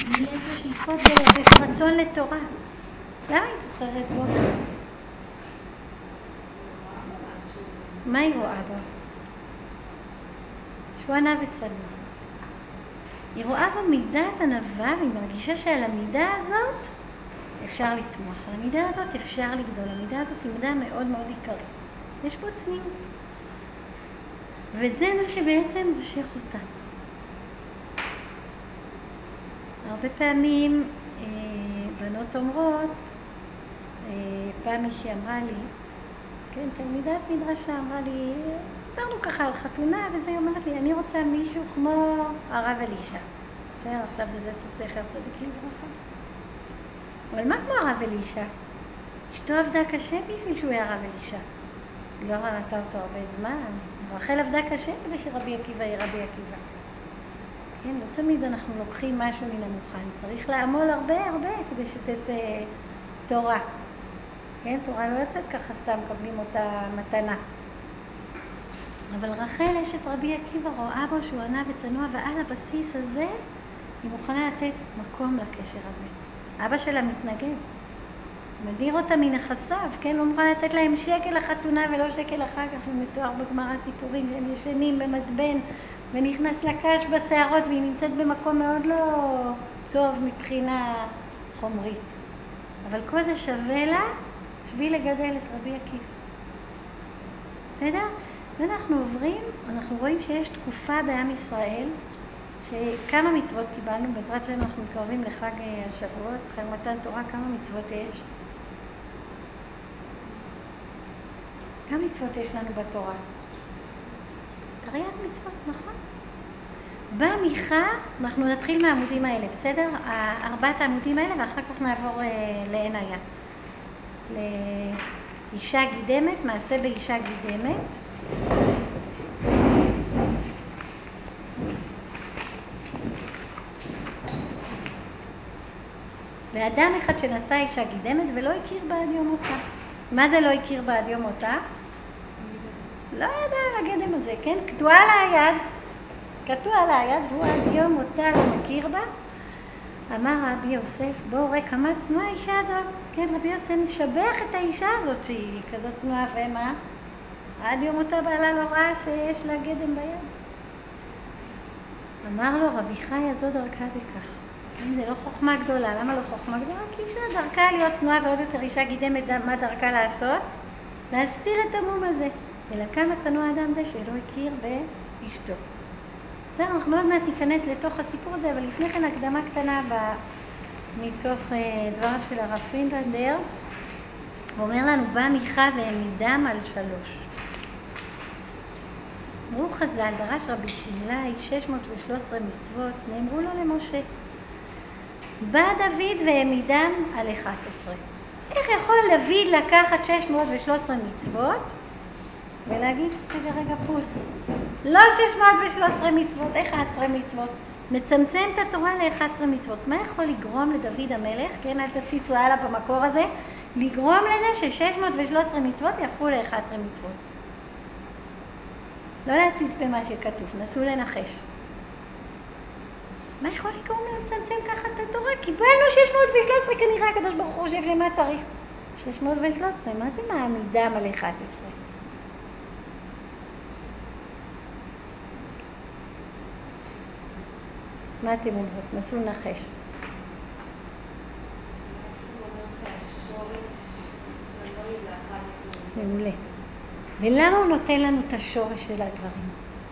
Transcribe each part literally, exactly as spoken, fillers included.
מילאת בשאיפות ויש רצון לתורה. למה היא בוחרת בו? מה היא רואה בו? שהוא ענה וצנוע. היא רואה בו מידת ענווה, והיא מרגישה שעל המידה הזאת אפשר לצמוח. על המידה הזאת אפשר לגדול. המידה הזאת היא מידה מאוד מאוד עיקרית. יש פה צניעות. וזה מה שבעצם מושך אותה. הרבה פעמים אה, בנות אומרות, אה, פעם מישהי אמרה לי, כן, תלמידת מדרשה אמרה לי, דיברנו ככה על חתונה, וזה היא אומרת לי, אני רוצה מישהו כמו הרב אלישע. בסדר, עכשיו זה זה זכר צדיק לברכה. אבל מה כמו הרב אלישע? אשתו עבדה קשה בשביל שהוא היה הרב אלישע. היא לא ראתה אותו הרבה זמן. רחל עבדה קשה כדי שרבי עקיבא יהיה רבי עקיבא. כן, לא תמיד אנחנו לוקחים משהו מן המוכן. צריך לעמול הרבה הרבה כדי שתצא תורה. כן, תורה לא יוצאת ככה סתם, מקבלים אותה מתנה. אבל רחל אשת רבי עקיבא רואה בו שהוא ענה וצנוע, ועל הבסיס הזה היא מוכנה לתת מקום לקשר הזה. אבא שלה מתנגד. מדיר אותה מנכסיו, כן? לא מוכנה לתת להם שקל לחתונה ולא שקל אחר כך, ומתואר בגמרא סיפורים, והם ישנים במדבן ונכנס לקש בשערות, והיא נמצאת במקום מאוד לא טוב מבחינה חומרית. אבל כל זה שווה לה, בשביל לגדל את רבי עקיבא. בסדר? ואנחנו עוברים, אנחנו רואים שיש תקופה בעם ישראל, שכמה מצוות קיבלנו, בעזרת שלנו אנחנו מתקרבים לחג השבועות, חג מתן תורה, כמה מצוות יש? כמה מצוות יש לנו בתורה? תרי"ג מצוות, נכון? במיכה, אנחנו נתחיל מהעמודים האלה, בסדר? ארבעת העמודים האלה, ואחר כך נעבור אה, לעין היה. לאישה גידמת, מעשה באישה גידמת. ואדם אחד שנשא אישה גידמת ולא הכיר בה עד יום מותה. מה זה לא הכיר בה עד יום מותה? לא ידע על הגדם הזה, כן? קטוע על היד, קטוע על היד, והוא עד יום מותה לא מכיר בה. אמר רבי יוסף, בואו ראה כמה צנועה האישה הזאת. כן, רבי יוסף משבח את האישה הזאת שהיא כזאת צנועה, ומה? עד יום מותה בעלה לא ראה שיש לה גדם ביד. אמר לו, רבי חי, הזו דרכה בכך. זה לא חוכמה גדולה. למה לא חוכמה גדולה? כי אישה דרכה להיות צנועה, ועוד יותר אישה גידמת, מה דרכה לעשות? להסתיר את המום הזה. אלא כמה צנוע האדם זה שלא הכיר באשתו. זה, אנחנו מאוד מעט ניכנס לתוך הסיפור הזה, אבל לפני כן הקדמה קטנה ב... מתוך דבריו של הרב פרידלנדר. הוא אומר לנו, בא מיכה והעמידם על שלוש. אמרו חז"ל, דרש רבי שמעאי שש מאות ושלוש עשרה מצוות, נאמרו לו למשה. בא דוד והעמידם על אחת עשרה. איך יכול דוד לקחת שש מאות ושלוש עשרה מצוות ולהגיד, רגע רגע פוס, לא שש מאות ושלוש עשרה מצוות, אחת עשרה מצוות, מצמצם את התורה ל-אחת עשרה מצוות. מה יכול לגרום לדוד המלך, כן, אל תציצו הלאה במקור הזה, לגרום לזה ש-שש מאות ושלוש עשרה מצוות יהפכו ל-אחת עשרה מצוות? לא להציץ במה שכתוב, נסו לנחש. מה יכול לגרום לצמצם ככה את התורה? קיבלנו שש מאות ושלוש עשרה, כנראה הקדוש ברוך הוא חושב למה צריך. שש מאות ושלוש עשרה, מה זה מעמידם על אחת עשרה? מה אתם אומרות? נסו לנחש. מעולה. ולמה הוא נותן לנו את השורש של הדברים?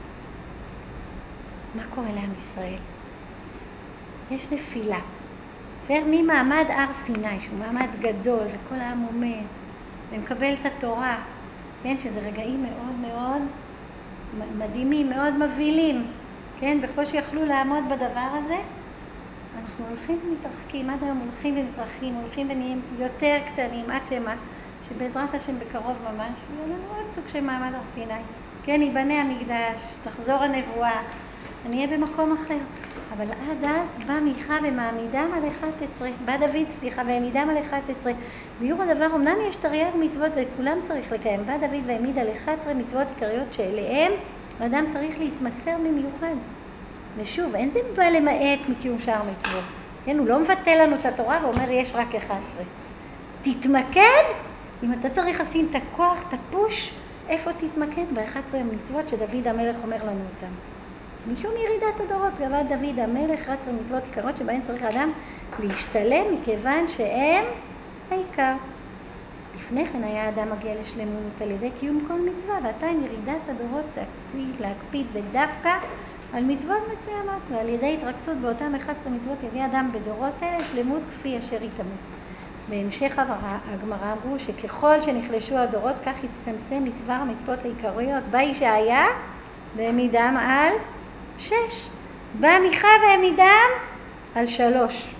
מה קורה לעם ישראל? יש נפילה. בסדר, ממעמד הר סיני, שהוא מעמד גדול, וכל העם עומד, ומקבל את התורה, כן, שזה רגעים מאוד מאוד מדהימים, מאוד מבהילים, כן, בקושי יכלו לעמוד בדבר הזה. אנחנו הולכים ומתרחקים, עד היום הולכים ומתרחקים, הולכים ונהיים יותר קטנים, עד שמה, שבעזרת השם בקרוב ממש, יהיה לנו עוד סוג של מעמד הר סיני. כן, ייבנה המקדש, תחזור הנבואה, אני אהיה במקום אחר. אבל עד אז בא מיכה ומעמידם על אחת עשרה, בא דוד, סליחה, והעמידם על אחת עשרה. ביור הדבר, אמנם יש תרי"ג מצוות וכולם צריך לקיים, בא דוד והעמיד על אחת עשרה מצוות עיקריות שאליהם האדם צריך להתמסר במיוחד. ושוב, אין זה בא למעט מקיום שאר מצוות. כן, הוא לא מבטל לנו את התורה ואומר יש רק אחת עשרה. תתמקד, אם אתה צריך לשים את הכוח, את הפוש, איפה תתמקד? ב-אחת עשרה מצוות שדוד המלך אומר לנו אותם. משום ירידת הדורות, גבה דוד המלך אחת עשרה מצוות עיקרות שבהן צריך אדם להשתלם מכיוון שהם העיקר. לפני כן היה אדם מגיע לשלמות על ידי קיום כל מצווה, ועתה עם ירידת הדורות להקפיד, להקפיד ודווקא על מצוות מסוימות, ועל ידי התרכזות באותם אחת עשרה מצוות יביא אדם בדורות אלה שלמות כפי אשר יתאמץ. בהמשך הגמרא אמרו שככל שנחלשו הדורות כך הצטמצם מצוות המצוות העיקריות. בישעיה והעמידם על שש, במיכה והעמידם על שלוש.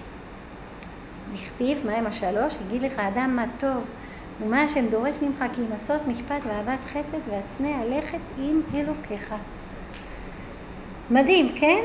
נכתיב מהם השלוש, יגיד לך אדם מה טוב ומה השם דורש ממך, כי אם עשות משפט ואהבת חסד והצנע הלכת עם אלוקיך. מדהים, כן?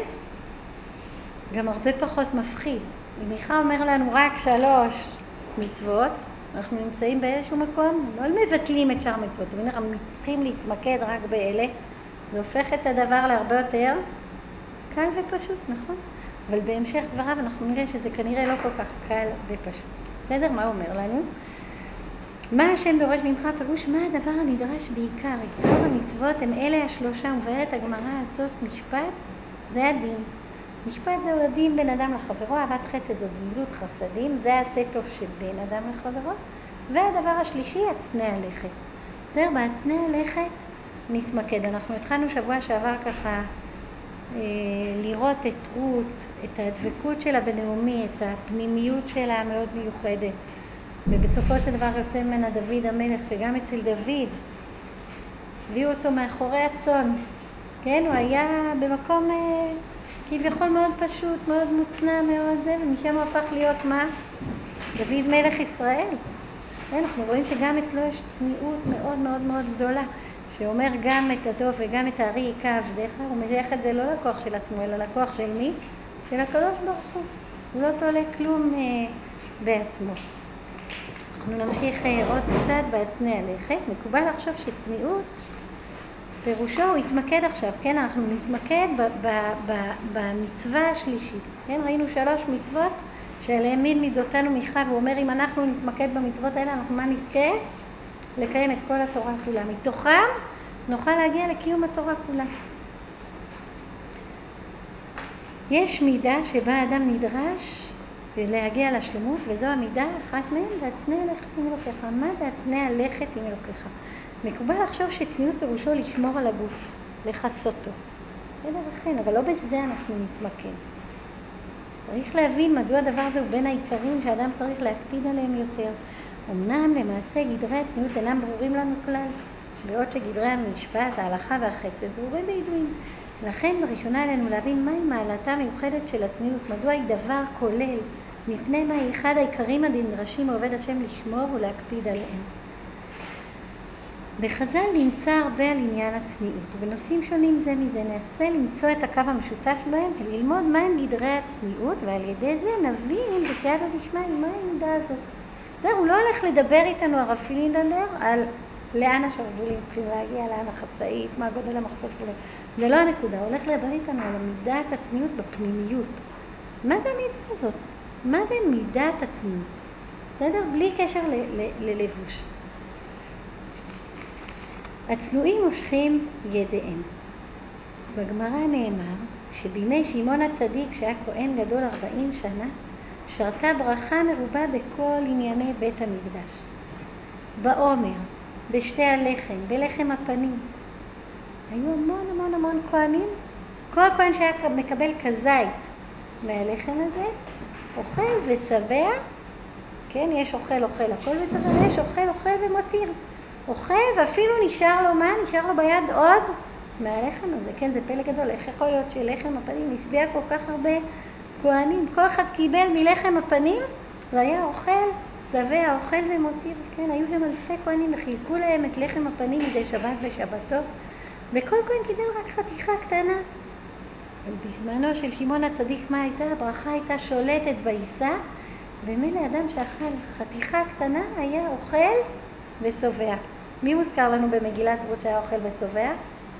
גם הרבה פחות מפחיד. מיכה אומר לנו רק שלוש מצוות, אנחנו נמצאים באיזשהו מקום, לא מבטלים את שאר מצוות, אנחנו צריכים להתמקד רק באלה, זה הופך את הדבר להרבה יותר קל ופשוט, נכון? אבל בהמשך דבריו אנחנו נראה שזה כנראה לא כל כך קל ופשוט. בסדר? מה הוא אומר לנו? מה השם דורש ממך? פירוש מה הדבר הנדרש בעיקר? עיקר המצוות הם אלה השלושה, ובאמת הגמרא הזאת משפט, זה הדין. משפט זהו הדין בין אדם לחברו, אהבת חסד זו גמילות חסדים, זה העשה טוב של בין אדם לחברו, והדבר השלישי, הצנע לכת. בסדר? בהצנע לכת נתמקד. אנחנו התחלנו שבוע שעבר ככה אה, לראות את רות, את הדבקות שלה בנעמי, את הפנימיות שלה המאוד מיוחדת. ובסופו של דבר יוצא ממנה דוד המלך, וגם אצל דוד הביאו אותו מאחורי הצאן. כן, הוא היה במקום אה, כביכול מאוד פשוט, מאוד מוצנע, מאוד זה, ומשם הוא הפך להיות מה? דוד מלך ישראל. כן, אנחנו רואים שגם אצלו יש צניעות מאוד מאוד מאוד גדולה, שאומר גם את הדוב וגם את הארי היכה עבדיך, הוא מריח את זה לא לכוח של עצמו, אלא לכוח של מי? של הקדוש ברוך הוא. הוא לא תולה כלום אה, בעצמו. אנחנו נמשיך אה, עוד קצת בהצנע לכת. מקובל לחשוב שצניעות פירושו הוא התמקד עכשיו, כן? אנחנו נתמקד ב- ב- ב- במצווה השלישית. כן? ראינו שלוש מצוות שעליהן מיד מידותינו מיכה, והוא אומר אם אנחנו נתמקד במצוות האלה, אנחנו מה נזכה? לקיים את כל התורה כולה. מתוכם נוכל להגיע לקיום התורה כולה. יש מידה שבה אדם נדרש להגיע לשלמות, וזו המידה אחת מהן, והצנע לכת עם אלוקיך. מה זה הצנע לכת עם אלוקיך? מקובל לחשוב שצניעות פירושו לשמור על הגוף, לחסותו. בסדר לכן, אבל לא בזה אנחנו נתמקד. צריך להבין מדוע הדבר הזה הוא בין העיקרים שאדם צריך להקפיד עליהם יותר. אמנם למעשה גדרי הצניעות אינם ברורים לנו כלל, בעוד שגדרי המשפט, ההלכה והחסד ברורים בידועים. לכן בראשונה עלינו להבין מהי מעלתה המיוחדת של הצניעות, מדוע היא דבר כולל, מפני מה היא אחד העיקרים הנדרשים עובד השם לשמור ולהקפיד עליהם. בחז"ל נמצא הרבה על עניין הצניעות, ובנושאים שונים זה מזה ננסה למצוא את הקו המשותף בהם וללמוד מהם גדרי הצניעות, ועל ידי זה נבין בסייעתא דשמיא מה העמדה הזאת. בסדר, הוא לא הולך לדבר איתנו הרב פינדלר על לאן השרוולים צריכים להגיע, לאן החצאית, מה גודל המחסות שלו. זה לא הנקודה, הוא הולך לדבר איתנו על מידת הצניעות בפנימיות. מה זה המידה הזאת? מה זה מידת הצניעות? בסדר? בלי קשר ל- ל- ללבוש. הצנועים מושכים ידיהם. בגמרא נאמר שבימי שמעון הצדיק שהיה כהן גדול ארבעים שנה, שרתה ברכה מרובה בכל ענייני בית המקדש. בעומר, בשתי הלחם, בלחם הפנים. היו המון המון המון כהנים. כל כהן שהיה מקבל כזית מהלחם הזה, אוכל ושבע, כן, יש אוכל אוכל הכל ושבע, יש אוכל אוכל ומותיר. אוכל ואפילו נשאר לו מה? נשאר לו ביד עוד מהלחם הזה. כן, זה פלא גדול. איך יכול להיות שלחם הפנים הסביע כל כך הרבה כהנים? כל אחד קיבל מלחם הפנים והיה אוכל, שבע, אוכל ומותיר. כן, היו שם אלפי כהנים וחילקו להם את לחם הפנים מדי שבת ושבתות. וכל כהן קיבל רק חתיכה קטנה. בזמנו של שמעון הצדיק מה הייתה? הברכה הייתה שולטת בעיסה, ומילא אדם שאכל חתיכה קטנה היה אוכל ושובע. מי מוזכר לנו במגילת רות שהיה אוכל ושובע?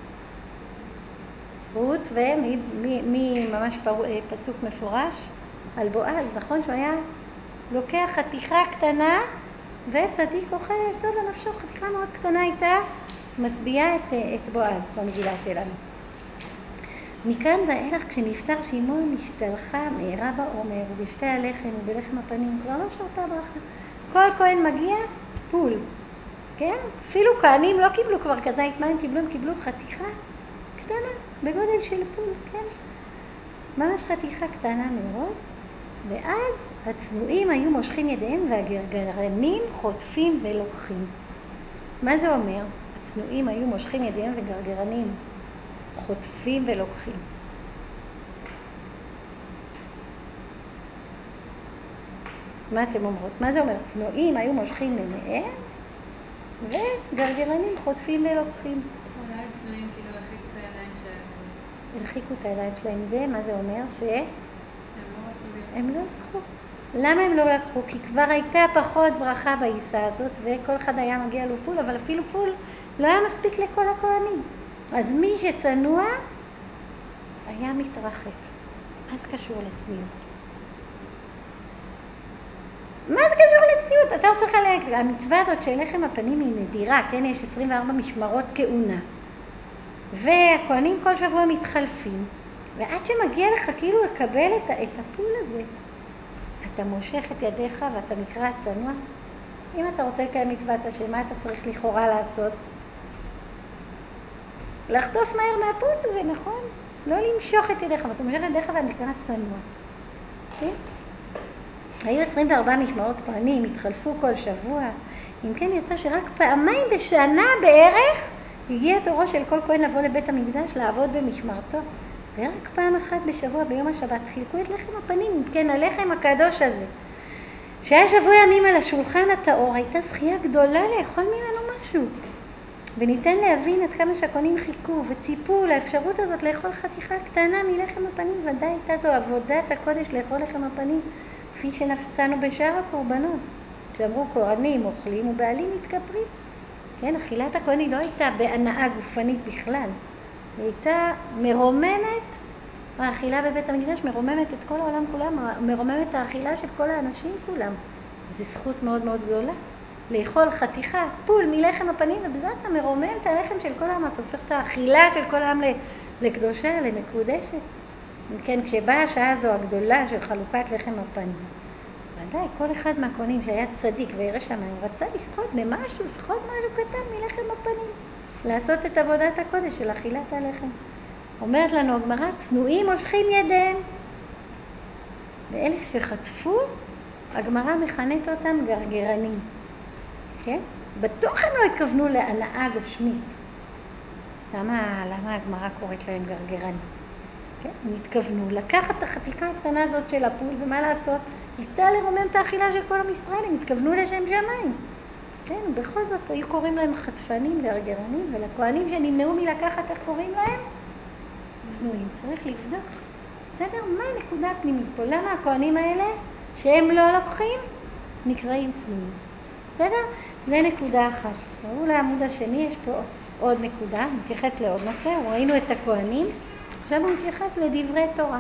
רות, ומי מי, מי ממש פר, פסוק מפורש? על בועז, נכון? שהוא היה לוקח חתיכה קטנה, וצדיק אוכל יסוד לנפשו, חתיכה מאוד קטנה הייתה משביעה את, את בועז במגילה שלנו. מכאן ואילך כשנפטר שמעון השתלחה מהרה בעומר ובשתי הלחם ובלחם הפנים, כבר לא שרתה ברכה. כל כהן מגיע פול, כן? אפילו כהנים לא קיבלו כבר כזית מים, קיבלו, הם קיבלו חתיכה קטנה, בגודל של פול, כן? ממש חתיכה קטנה מאוד. ואז הצנועים היו מושכים ידיהם והגרגרנים חוטפים ולוקחים. מה זה אומר? הצנועים היו מושכים ידיהם וגרגרנים חוטפים ולוקחים. מה אתם אומרות? מה זה אומר? צנועים היו מושכים עיניהם וגרגרנים חוטפים ולוקחים. אולי צנועים כאילו הרחיקו את הידיים שלהם. הרחיקו את הידיים שלהם. זה, מה זה אומר? ש... הם לא רצו להיות. הם לא לקחו. למה הם לא לקחו? כי כבר הייתה פחות ברכה בעיסה הזאת, וכל אחד היה מגיע לו פול, אבל אפילו פול לא היה מספיק לכל הכהנים. אז מי שצנוע היה מתרחק. מה זה קשור לצניעות? מה זה קשור לצניעות? אתה רוצה להגיד, המצווה הזאת של לחם הפנים היא נדירה, כן? יש עשרים וארבע משמרות כהונה. והכהנים כל שבוע מתחלפים. ועד שמגיע לך כאילו לקבל את, את הפול הזה, אתה מושך את ידיך ואתה נקרא צנוע. אם אתה רוצה לקיים מצוות השם, מה אתה צריך לכאורה לעשות? לחטוף מהר מהפול הזה, נכון? לא למשוך את ידיך, ואתה מושך את ידיך ואתה נקרא צנוע. כן? היו עשרים וארבע משמרות כהנים, התחלפו כל שבוע. אם כן יצא שרק פעמיים בשנה בערך הגיע תורו של כל כהן לבוא לבית המקדש לעבוד במשמרתו. ורק פעם אחת בשבוע ביום השבת חילקו את לחם הפנים. אם כן, הלחם הקדוש הזה, שהיה שבוע ימים על השולחן הטהור, הייתה זכייה גדולה לאכול ממנו משהו. וניתן להבין עד כמה שהכהנים חיכו וציפו לאפשרות הזאת לאכול חתיכה קטנה מלחם הפנים. ודאי הייתה זו עבודת הקודש לאכול לחם הפנים, כפי שנפצנו בשאר הקורבנות. כשאמרו כהנים אוכלים ובעלים מתכפרים. כן, אכילת הכהנים לא הייתה בהנאה גופנית בכלל. היא הייתה מרוממת, האכילה בבית המקדש מרוממת את כל העולם כולם, מרוממת את האכילה של כל האנשים כולם. זו זכות מאוד מאוד גדולה. לאכול חתיכה, פול מלחם הפנים, ובזה אתה מרומם את הלחם של כל העם, אתה הופך את האכילה של כל העם לקדושה, למקודשת. כן, כשבאה השעה הזו הגדולה של חלוקת לחם הפנים, ודאי, כל אחד מהכהנים שהיה צדיק וירא שמיים רצה לזכות במשהו, לפחות משהו קטן מלחם הפנים, לעשות את עבודת הקודש של אכילת הלחם. אומרת לנו הגמרא, צנועים מושכים ידיהם. ואלה שחטפו, הגמרא מכנת אותם גרגרנים. כן? בטוח הם לא התכוונו להנאה גשמית. למה, למה הגמרא קוראת להם גרגרנים? כן? הם התכוונו לקחת את החתיכה הקטנה הזאת של הפול, ומה לעשות? איתה לרומם את האכילה של כל עם ישראל, הם התכוונו לשם שמיים. כן, ובכל זאת היו קוראים להם חטפנים, גרגרנים, ולכהנים שנמנעו מלקחת, איך קוראים להם? צנועים. צריך לבדוק. בסדר? מה הנקודה הפנימית פה? למה הכהנים האלה, שהם לא לוקחים, נקראים צנועים? בסדר? זה נקודה אחת. ראו לעמוד השני, יש פה עוד נקודה, נתייחס לעוד נושא, ראינו את הכהנים, עכשיו הוא מתייחס לדברי תורה.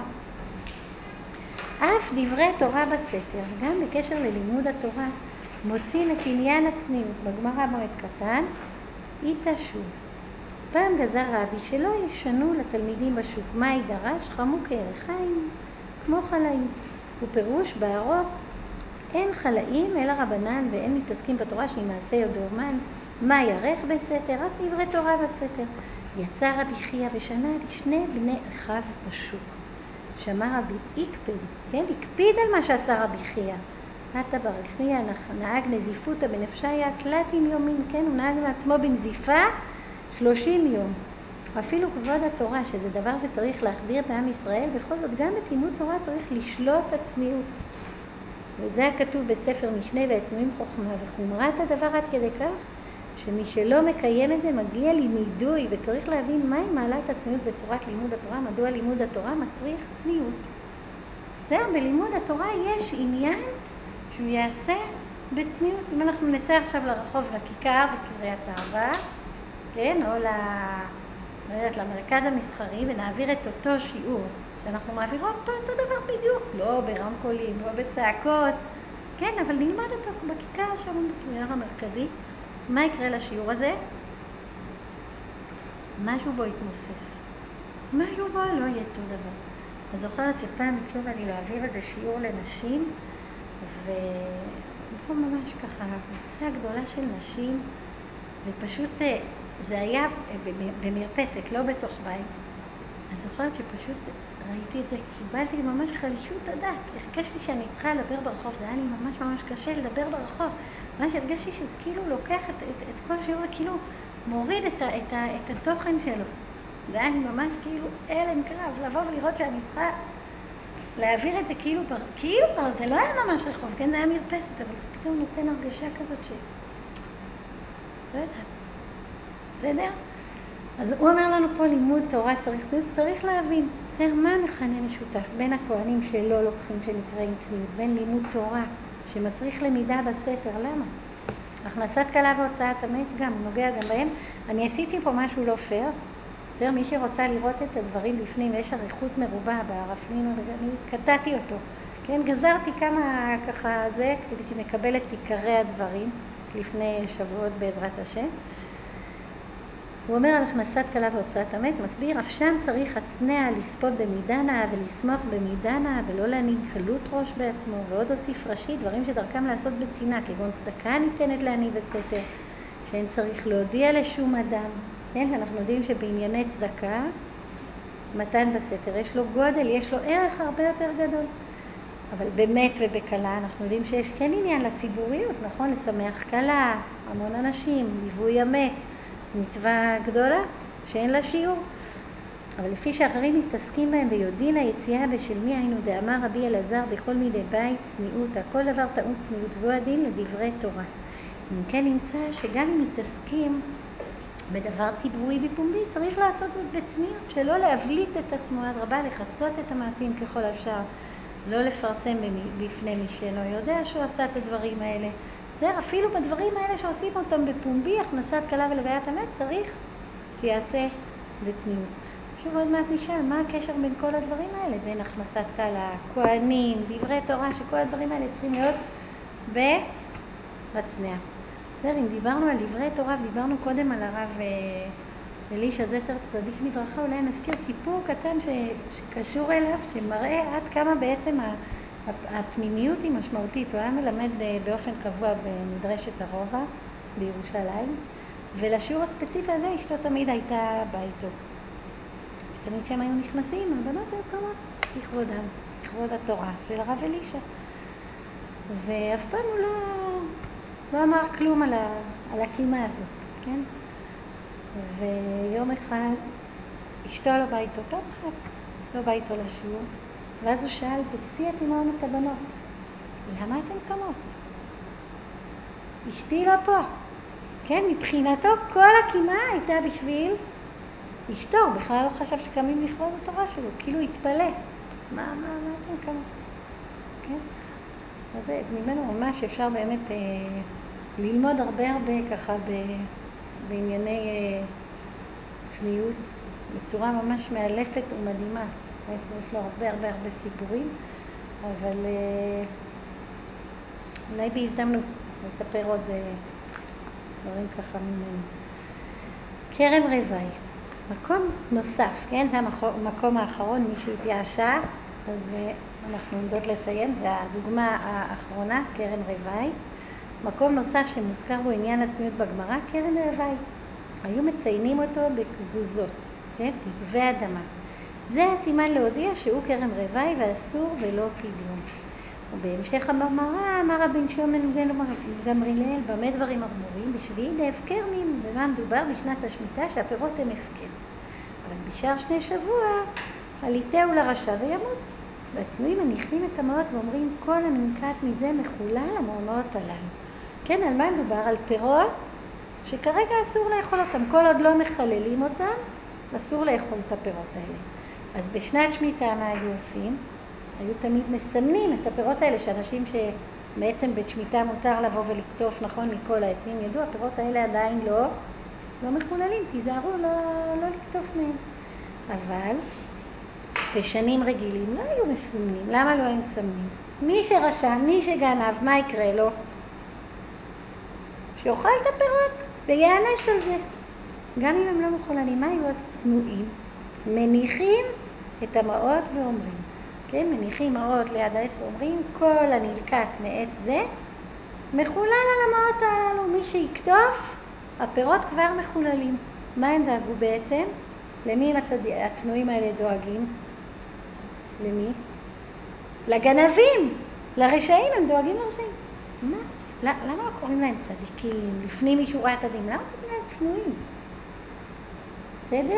אף דברי תורה בספר, גם בקשר ללימוד התורה, מוצאים את עניין הצניעות. בגמרא מועד קטן, איתה שוב. פעם גזר רבי שלא ישנו לתלמידים בשוק, מה ידרש? חמו כערכיים, כמו חלאים. ופירוש בערוך, אין חלאים אלא רבנן, ואין מתעסקים בתורה שהיא מעשה יודורמן. מה ירך בסתר? רק דברי תורה בסתר. יצא רבי חייא ושנה לשני בני אחיו בשוק. שמע רבי איקפד, כן? הקפיד על מה שעשה רבי חייא. אתה ברבי חייא נהג נזיפותא בנפשיה תלתים יומין, כן? הוא נהג לעצמו בנזיפה שלושים יום. אפילו כבוד התורה, שזה דבר שצריך להחדיר בעם ישראל, בכל זאת גם בתלמוד תורה צריך לשלוט הצניעות. וזה כתוב בספר משנה ועצמים חוכמה, וחומרת הדבר עד כדי כך, שמי שלא מקיים את זה מגיע לנידוי, וצריך להבין מהי מעלת הצניעות בצורת לימוד התורה, מדוע לימוד התורה מצריך צניעות. זהו, בלימוד התורה יש עניין שהוא יעשה בצניעות. אם אנחנו נצא עכשיו לרחוב, לכיכר בקריית ארבע, כן, או ל... למרכז המסחרי, ונעביר את אותו שיעור שאנחנו מעבירות פה אותו דבר בדיוק, לא ברמקולים, לא בצעקות, כן, אבל נלמד אותו בכיכר שם בכיכר המרכזי. מה יקרה לשיעור הזה? משהו בו יתמוסס. משהו בו לא יהיה אותו דבר. אני זוכרת שפעם ביקשו לי להעביר איזה שיעור לנשים, ופה ממש ככה, קבוצה גדולה של נשים, ופשוט זה היה במרפסת, לא בתוך בית. אני זוכרת שפשוט ראיתי את זה, קיבלתי ממש חלישות הדעת. הרגשתי שאני צריכה לדבר ברחוב, זה היה לי ממש ממש קשה לדבר ברחוב. ממש הרגשתי שזה כאילו לוקח את, את, את כל שיעור, כאילו מוריד את, ה, את, ה, את התוכן שלו. זה היה לי ממש כאילו אלם קרב, לבוא ולראות שאני צריכה להעביר את זה כאילו, בר, כאילו בר, זה לא היה ממש רחוב, כן, זה היה מרפסת, אבל זה פתאום נותן הרגשה כזאת ש... לא יודעת. בסדר? אז הוא אומר לנו פה לימוד תורה צריך, צריך להבין, בסדר, מה המכנה משותף בין הכהנים שלא לוקחים שנקראים צניעות, בין לימוד תורה שמצריך למידה בסתר, למה? הכנסת כלה והוצאת המת גם, נוגע גם בהם. אני עשיתי פה משהו לא פייר, בסדר, מי שרוצה לראות את הדברים בפנים, יש אריכות מרובה בערפים, אני קטעתי אותו, כן, גזרתי כמה ככה זה, כדי שנקבל את עיקרי הדברים לפני שבועות בעזרת השם. הוא אומר על הכנסת כלה והוצאת המת, מסביר, אף שם צריך הצנע לספות במידה נאה ולשמוח במידה נאה ולא להנהיג קלות ראש בעצמו, ועוד הוסיף ראשי דברים שדרכם לעשות בצינה, כגון צדקה ניתנת להניב בסתר, שאין צריך להודיע לשום אדם, כן, שאנחנו יודעים שבענייני צדקה, מתן בסתר, יש לו גודל, יש לו ערך הרבה יותר גדול. אבל באמת ובקלה אנחנו יודעים שיש כן עניין לציבוריות, נכון? לשמח קלה, המון אנשים, ליווי המת, מצווה גדולה שאין לה שיעור. אבל לפי שאחרים מתעסקים בהם ויודעים היציאה בשל מי היינו דאמר רבי אלעזר בכל מידי בית צניעות, הכל דבר טעות צניעות והוא הדין לדברי תורה. אם כן נמצא שגם אם מתעסקים בדבר ציבורי בפומבי צריך לעשות זאת בצניעות, שלא להבליט את עצמו עד רבה, לחסות את המעשים ככל אפשר, לא לפרסם בפני מי שלא יודע שהוא עשה את הדברים האלה. זה אפילו בדברים האלה שעושים אותם בפומבי, הכנסת כלה ולוויית המת, צריך שיעשה בצניעות. שוב עוד מעט נשאל, מה הקשר בין כל הדברים האלה? בין הכנסת כלה, כהנים, דברי תורה, שכל הדברים האלה צריכים להיות בצניעה. בסדר, אם דיברנו על דברי תורה, ודיברנו קודם על הרב אלישע זצר צדיק לברכה, אולי נזכיר סיפור קטן ש... שקשור אליו, שמראה עד כמה בעצם הפנימיות היא משמעותית. הוא היה מלמד באופן קבוע במדרשת הרובע בירושלים, ולשיעור הספציפי הזה אשתו תמיד הייתה באיתו. תמיד שהם היו נכנסים, הבנות היו קמות לכבודם, לכבוד התורה של הרב אלישע. ואף פעם הוא לא, לא אמר כלום על, ה... על הקימה הזאת, כן? ויום אחד אשתו לא בא איתו, פעם אחת לא בא איתו לשיעור, ואז הוא שאל בשיא התימהון את הבנות, למה אתם קמות? אשתי לא פה. כן, מבחינתו כל הקימה הייתה בשביל אשתו, הוא בכלל לא חשב שקמים לכבוד התורה שלו, כאילו התפלא. מה, מה, מה אתם קמות? כן? אז זה ממנו ממש אפשר באמת אה, ללמוד הרבה הרבה ככה ב, בענייני אה, צניעות, בצורה ממש מאלפת ומדהימה. יש לו הרבה הרבה הרבה סיפורים, אבל אה, אולי בהזדמנות נספר עוד אה, דברים ככה ממנו. כרם רוואי, מקום נוסף, כן? זה המקום האחרון, מי שהתייאשה, אז אה, אנחנו עומדות לסיים, זה הדוגמה האחרונה, כרם רוואי. מקום נוסף שמוזכר בו עניין הצניעות בגמרא, כרם רוואי. היו מציינים אותו בכזוזות, כן? תגבי אדמה. זה הסימן להודיע שהוא כרם רוואי ואסור ולא פדיון. ובהמשך המאמרה אמר רבי שמן גמליאל, במה דברים אמורים? בשביעי להפקר נים, במה מדובר בשנת השמיטה שהפירות הם הפקר. אבל בשאר שני שבוע עליתהו לרשע וימות. והצנועים מניחים את המעות ואומרים כל הננקט מזה מחולל המעונות הללו. כן, על מה מדובר? על פירות שכרגע אסור לאכול אותם, כל עוד לא מחללים אותם, אסור לאכול את הפירות האלה. אז בשנת שמיטה מה היו עושים? היו תמיד מסמנים את הפירות האלה, שאנשים שבעצם בשמיטה מותר לבוא ולקטוף, נכון, מכל העצים, ידעו, הפירות האלה עדיין לא, לא מחוללים, תיזהרו לא, לא לקטוף מהם. אבל בשנים רגילים לא היו מסומנים. למה לא היו מסמנים? מי שרשם, מי שגנב, מה יקרה לו? שיאכל את הפירות ויענש על זה. גם אם הם לא מחוללים, מה היו אז צנועים? מניחים את המעות ואומרים, כן, מניחים מעות ליד העץ ואומרים, כל הנלקט מעץ זה מחולל על המעות הללו. מי שיקטוף, הפירות כבר מחוללים. מה הם דאגו בעצם? למי הצנועים האלה דואגים? למי? לגנבים, לרשעים, הם דואגים לרשעים. מה? למה לא קוראים להם צדיקים, לפנים משורת הדין? למה קוראים להם צנועים? בסדר?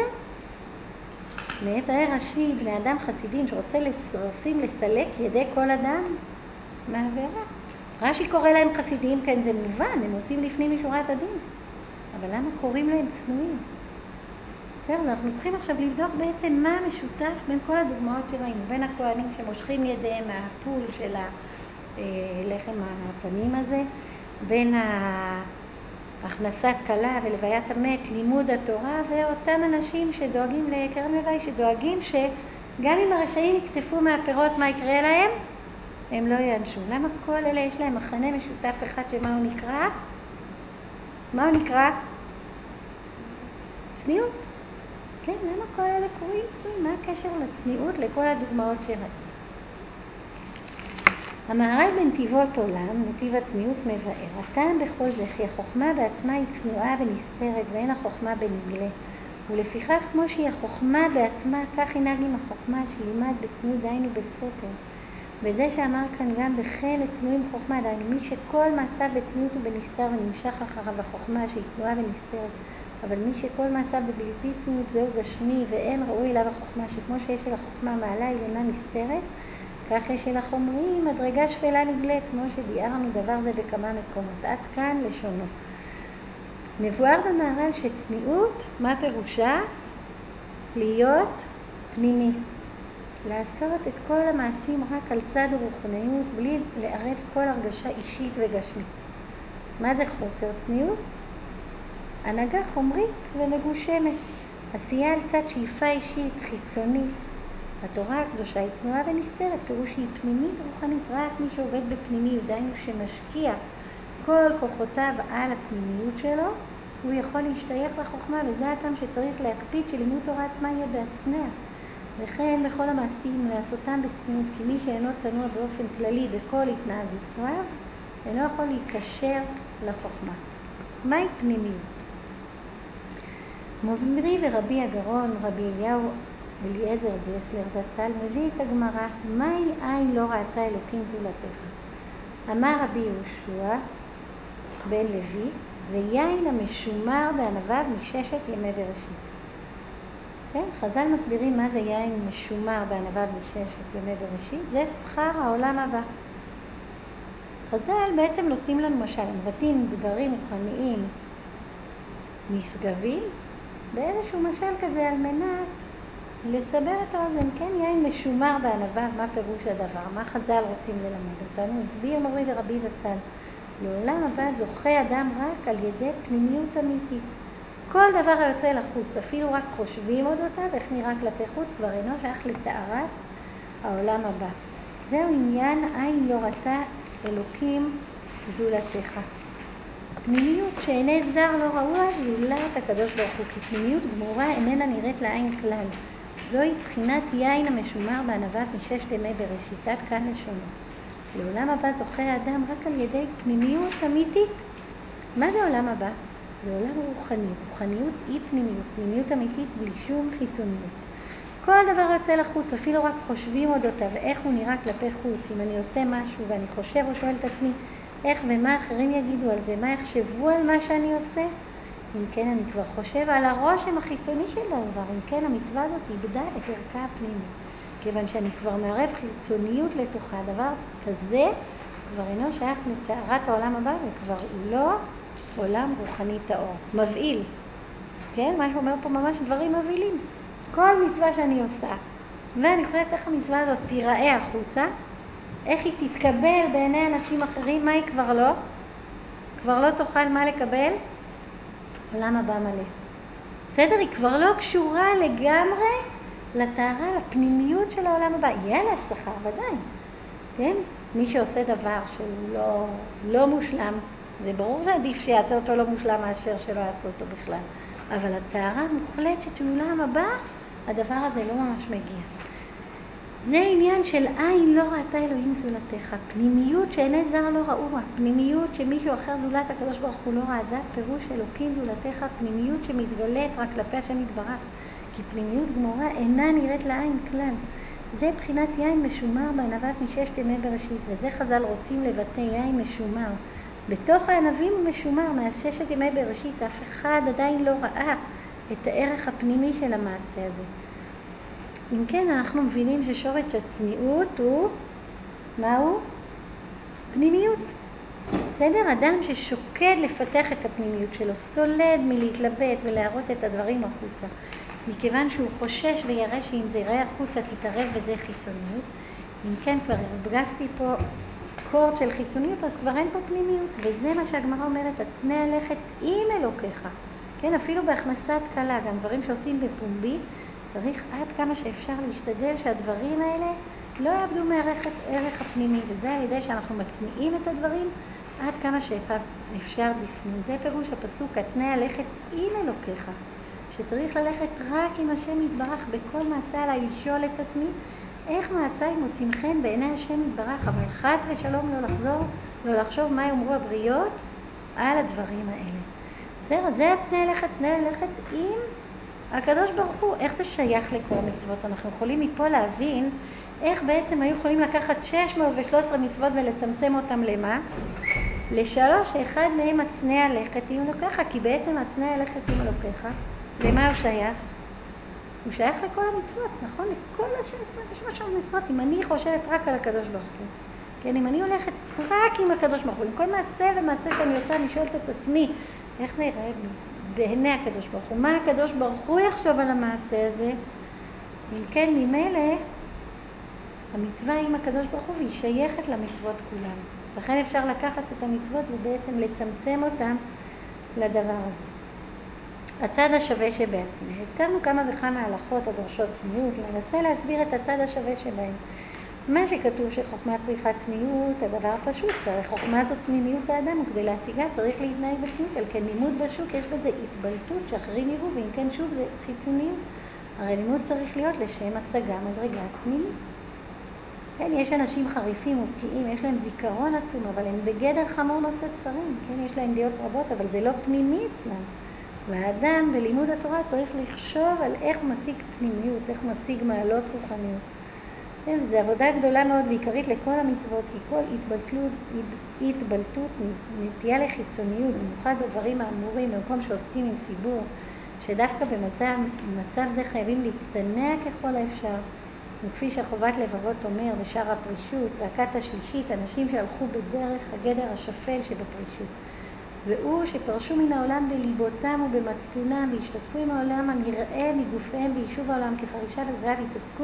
מתאר רש"י, בני אדם חסידים שרוצים לסלק ידי כל אדם מהעבירה. רש"י קורא להם חסידים, כן, זה מובן, הם עושים לפנים משורת הדין. אבל למה קוראים להם צנועים? בסדר, אנחנו צריכים עכשיו לבדוק בעצם מה המשותף בין כל הדוגמאות שראינו, בין הכהנים שמושכים ידיהם מהפול של הלחם הפנים הזה, בין הכנסת כלה ולוויית המת, לימוד התורה, ואותם אנשים שדואגים לכרם לוואי, שדואגים שגם אם הרשעים יקטפו מהפירות, מה יקרה להם? הם לא יענשו. למה כל אלה יש להם מחנה משותף אחד שמה הוא נקרא? מה הוא נקרא? צניעות. כן, למה כל אלה קוראים צניעות? מה הקשר לצניעות לכל הדוגמאות שראינו? המהר"ל בנתיבות עולם, נתיב הצניעות מבאר, הטעם בכל זה כי החוכמה בעצמה היא צנועה ונסתרת ואין החוכמה בנגלה, ולפיכך כמו שהיא החוכמה בעצמה, כך היא נהג עם החוכמה שלימד בצניעות דיינו בסתר. וזה שאמר כאן גם בכן צנועים חוכמה, דיינו מי שכל מעשיו בצניעות ובנסתר ונמשך אחריו החוכמה שהיא צנועה ונסתרת, אבל מי שכל מעשיו בבלתי צניעות זהו גשמי ואין ראוי אליו החוכמה, שכמו שיש אל החוכמה מעלה עליונה נסתרת, כך יש אל החומרים מדרגה שפלה נגלית, כמו שביארנו דבר זה בכמה מקומות. עד כאן לשונו. מבואר במהר"ל שצניעות, מה פירושה? להיות פנימי. לעשות את כל המעשים רק על צד הרוחניות, בלי לערב כל הרגשה אישית וגשמית. מה זה חוצר צניעות? הנהגה חומרית ומגושמת. עשייה על צד שאיפה אישית, חיצונית. התורה הקדושה היא צנועה ונסתרת, פירוש היא פנימית רוחנית, רק מי שעובד בפנימיות, דיינו שמשקיע כל כוחותיו על הפנימיות שלו, הוא יכול להשתייך לחוכמה, וזה הטעם שצריך להקפיד שלימוד תורה עצמה יהיה בהצנע. וכן בכל המעשים לעשותם בצניעות, כי מי שאינו צנוע באופן כללי בכל התנהגותיו, אינו יכול להיקשר לחוכמה. מהי פנימיות? מורי ורבי הגרון, רבי אליהו אליעזר דסלר זצ"ל, מביא את הגמרא, מהי עין לא ראתה אלוקים זולתך? אמר רבי יהושע בן לוי, זה יין המשומר בענביו מששת ימי בראשית. כן, חז"ל מסבירים מה זה יין משומר בענביו מששת ימי בראשית, זה שכר העולם הבא. חז"ל בעצם נותנים לנו משל, מבטאים דברים רוחניים נשגבים, באיזשהו משל כזה על מנת לסבר את האוזן. כן, יין משומר בענביו, מה פירוש הדבר? מה חז"ל רוצים ללמד אותנו? הסביר מורי ורבי זצ"ל, לעולם הבא זוכה אדם רק על ידי פנימיות אמיתית. כל דבר היוצא לחוץ, אפילו רק חושבים אודותיו, איך נראה כלפי חוץ, כבר אינו שייך לטהרת העולם הבא. זהו עניין עין לא ראתה אלוקים זולתך. פנימיות שעיני זר לא ראו זולת הקדוש ברוך הוא, כי פנימיות גמורה איננה נראית לעין כלל. זוהי בחינת יין המשומר בענביו מששת ימי בראשית. עד כאן לשונו. לעולם הבא זוכה האדם רק על ידי פנימיות אמיתית. מה זה עולם הבא? זה עולם רוחני. רוחניות היא פנימיות, פנימיות אמיתית בלי שום חיצוניות. כל דבר יוצא לחוץ, אפילו רק חושבים אודותיו, איך הוא נראה כלפי חוץ. אם אני עושה משהו ואני חושב או שואל את עצמי איך ומה אחרים יגידו על זה, מה יחשבו על מה שאני עושה, אם כן אני כבר חושב על הרושם החיצוני של דבר, אם כן המצווה הזאת איבדה את ערכה הפנימית, כיוון שאני כבר מערב חיצוניות לתוכה. דבר כזה כבר אינו שייך לטהרת העולם הבא, וכבר הוא לא עולם רוחני טהור, מבעיל. כן, מה שאומר פה ממש דברים מבעילים. כל מצווה שאני עושה, ואני חושבת איך המצווה הזאת תיראה החוצה, איך היא תתקבל בעיני אנשים אחרים, מה היא כבר לא? כבר לא תוכל מה לקבל? עולם הבא מלא. בסדר, היא כבר לא קשורה לגמרי לטהרה, לפנימיות של העולם הבא. יאללה, שכר, ודאי. כן? מי שעושה דבר שהוא לא, לא מושלם, זה ברור שעדיף שיעשה אותו לא מושלם מאשר שלא יעשה אותו בכלל. אבל הטהרה המוחלטת של עולם הבא, הדבר הזה לא ממש מגיע. זה עניין של עין לא ראתה אלוהים זולתך, פנימיות שעיני זר לא ראו, פנימיות שמישהו אחר זולת הקדוש ברוך הוא לא ראה, זה פירוש אלוקים זולתך, פנימיות שמתגלית רק כלפי השם יתברך, כי פנימיות גמורה אינה נראית לעין כלל. זה בחינת יין משומר בענבת מששת ימי בראשית, וזה חז"ל רוצים לבטא יין משומר. בתוך הענבים הוא משומר, מאז ששת ימי בראשית, אף אחד עדיין לא ראה את הערך הפנימי של המעשה הזה. אם כן, אנחנו מבינים ששורש הצניעות הוא, מהו? פנימיות. בסדר? אדם ששוקד לפתח את הפנימיות שלו, סולד מלהתלבט ולהראות את הדברים החוצה. מכיוון שהוא חושש וירא שאם זה יראה החוצה תתערב בזה חיצוניות. אם כן, כבר הרגשתי פה קורד של חיצוניות, אז כבר אין פה פנימיות. וזה מה שהגמרא אומרת, הצנע לכת עם אלוקיך. כן, אפילו בהכנסת קלה, גם דברים שעושים בפומבי, צריך עד כמה שאפשר להשתדל שהדברים האלה לא יאבדו מערך הפנימי, וזה על ידי שאנחנו מצניעים את הדברים עד כמה שאפשר בפנים. זה פירוש הפסוק, הצנע לכת עם אלוקיך, שצריך ללכת רק עם השם יתברך בכל מעשה עליי, לשאול את עצמי איך מעשיי מוצאים חן בעיני השם יתברך, אבל חס ושלום לא לחזור, לא לחשוב מה יאמרו הבריות על הדברים האלה. בסדר, זה הצנע לכת, צנע לכת עם הקדוש ברוך הוא. איך זה שייך לכל המצוות? אנחנו יכולים מפה להבין איך בעצם היו יכולים לקחת שש מאות ושלוש עשרה מצוות ולצמצם אותם למה? לשלוש, שאחד מהם הצנע לכת עם אלוקיך, כי בעצם הצנע לכת עם אלוקיך, למה הוא שייך? הוא שייך לכל המצוות, נכון? לכל ה-שש עשרה ושלוש עשרה מצוות. אם אני חושבת רק על הקדוש ברוך הוא, כן, אם אני הולכת רק עם הקדוש ברוך הוא, עם כל מעשה ומעשה שאני עושה, אני שואלת את עצמי, איך זה ייראה בעיני הקדוש ברוך הוא? מה הקדוש ברוך הוא יחשוב על המעשה הזה? אם כן, ממילא, המצווה עם הקדוש ברוך הוא, והיא שייכת למצוות כולם. לכן אפשר לקחת את המצוות ובעצם לצמצם אותם לדבר הזה. הצד השווה שבעצמי. הזכרנו כמה וכמה הלכות הדורשות צניעות, ננסה להסביר את הצד השווה שבהם. מה שכתוב שחוכמה צריכה צניעות, הדבר פשוט, הרי חוכמה זאת פנימיות האדם, וכדי להשיגה צריך להתנהג בצניעות, על כן לימוד בשוק יש בזה התבלטות שאחרים יראו, ואם כן שוב זה חיצוניות. הרי לימוד צריך להיות לשם השגה מדרגה פנימית. כן, יש אנשים חריפים ובקיאים, יש להם זיכרון עצום, אבל הם בגדר חמור נושא ספרים, כן, יש להם דעות רבות, אבל זה לא פנימי אצלם. והאדם בלימוד התורה צריך לחשוב על איך משיג פנימיות, איך משיג מעלות רוחניות. כן, וזו עבודה גדולה מאוד ועיקרית לכל המצוות, כי כל התבלטות, התבלטות נטייה לחיצוניות, במיוחד בדברים האמורים, במקום שעוסקים עם ציבור, שדווקא במצב זה חייבים להצטנע ככל האפשר, וכפי שהחובת לבבות אומר בשער הפרישות, והכת השלישית, אנשים שהלכו בדרך הגדר השפל שבפרישות. והוא שפרשו מן העולם בליבותם ובמצפונם, והשתתפו עם העולם הנראה מגופיהם ביישוב העולם כפרישה וזהב, והתעסקו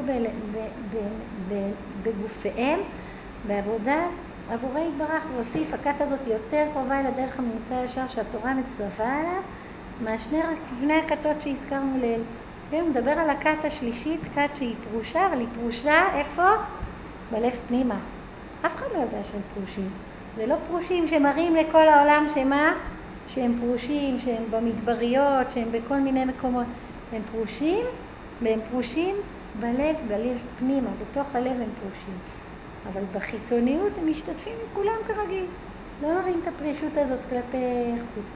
בגופיהם בעבודת עבורי יתברך. והוסיף, הכת הזאת יותר קרובה אל הדרך הממצא הישר שהתורה מצווה עליו, מהשני הכתות שהזכרנו לעיל. הוא מדבר על הכת השלישית, כת שהיא פרושה, אבל היא פרושה איפה? בלב פנימה. אף אחד לא יודע שהם פרושים. זה לא פרושים שמראים לכל העולם שמה? שהם פרושים, שהם במדבריות, שהם בכל מיני מקומות. הם פרושים, והם פרושים בלב, בלב פנימה, בתוך הלב הם פרושים. אבל בחיצוניות הם משתתפים עם כולם כרגיל. לא מראים את הפרישות הזאת כלפי חוץ.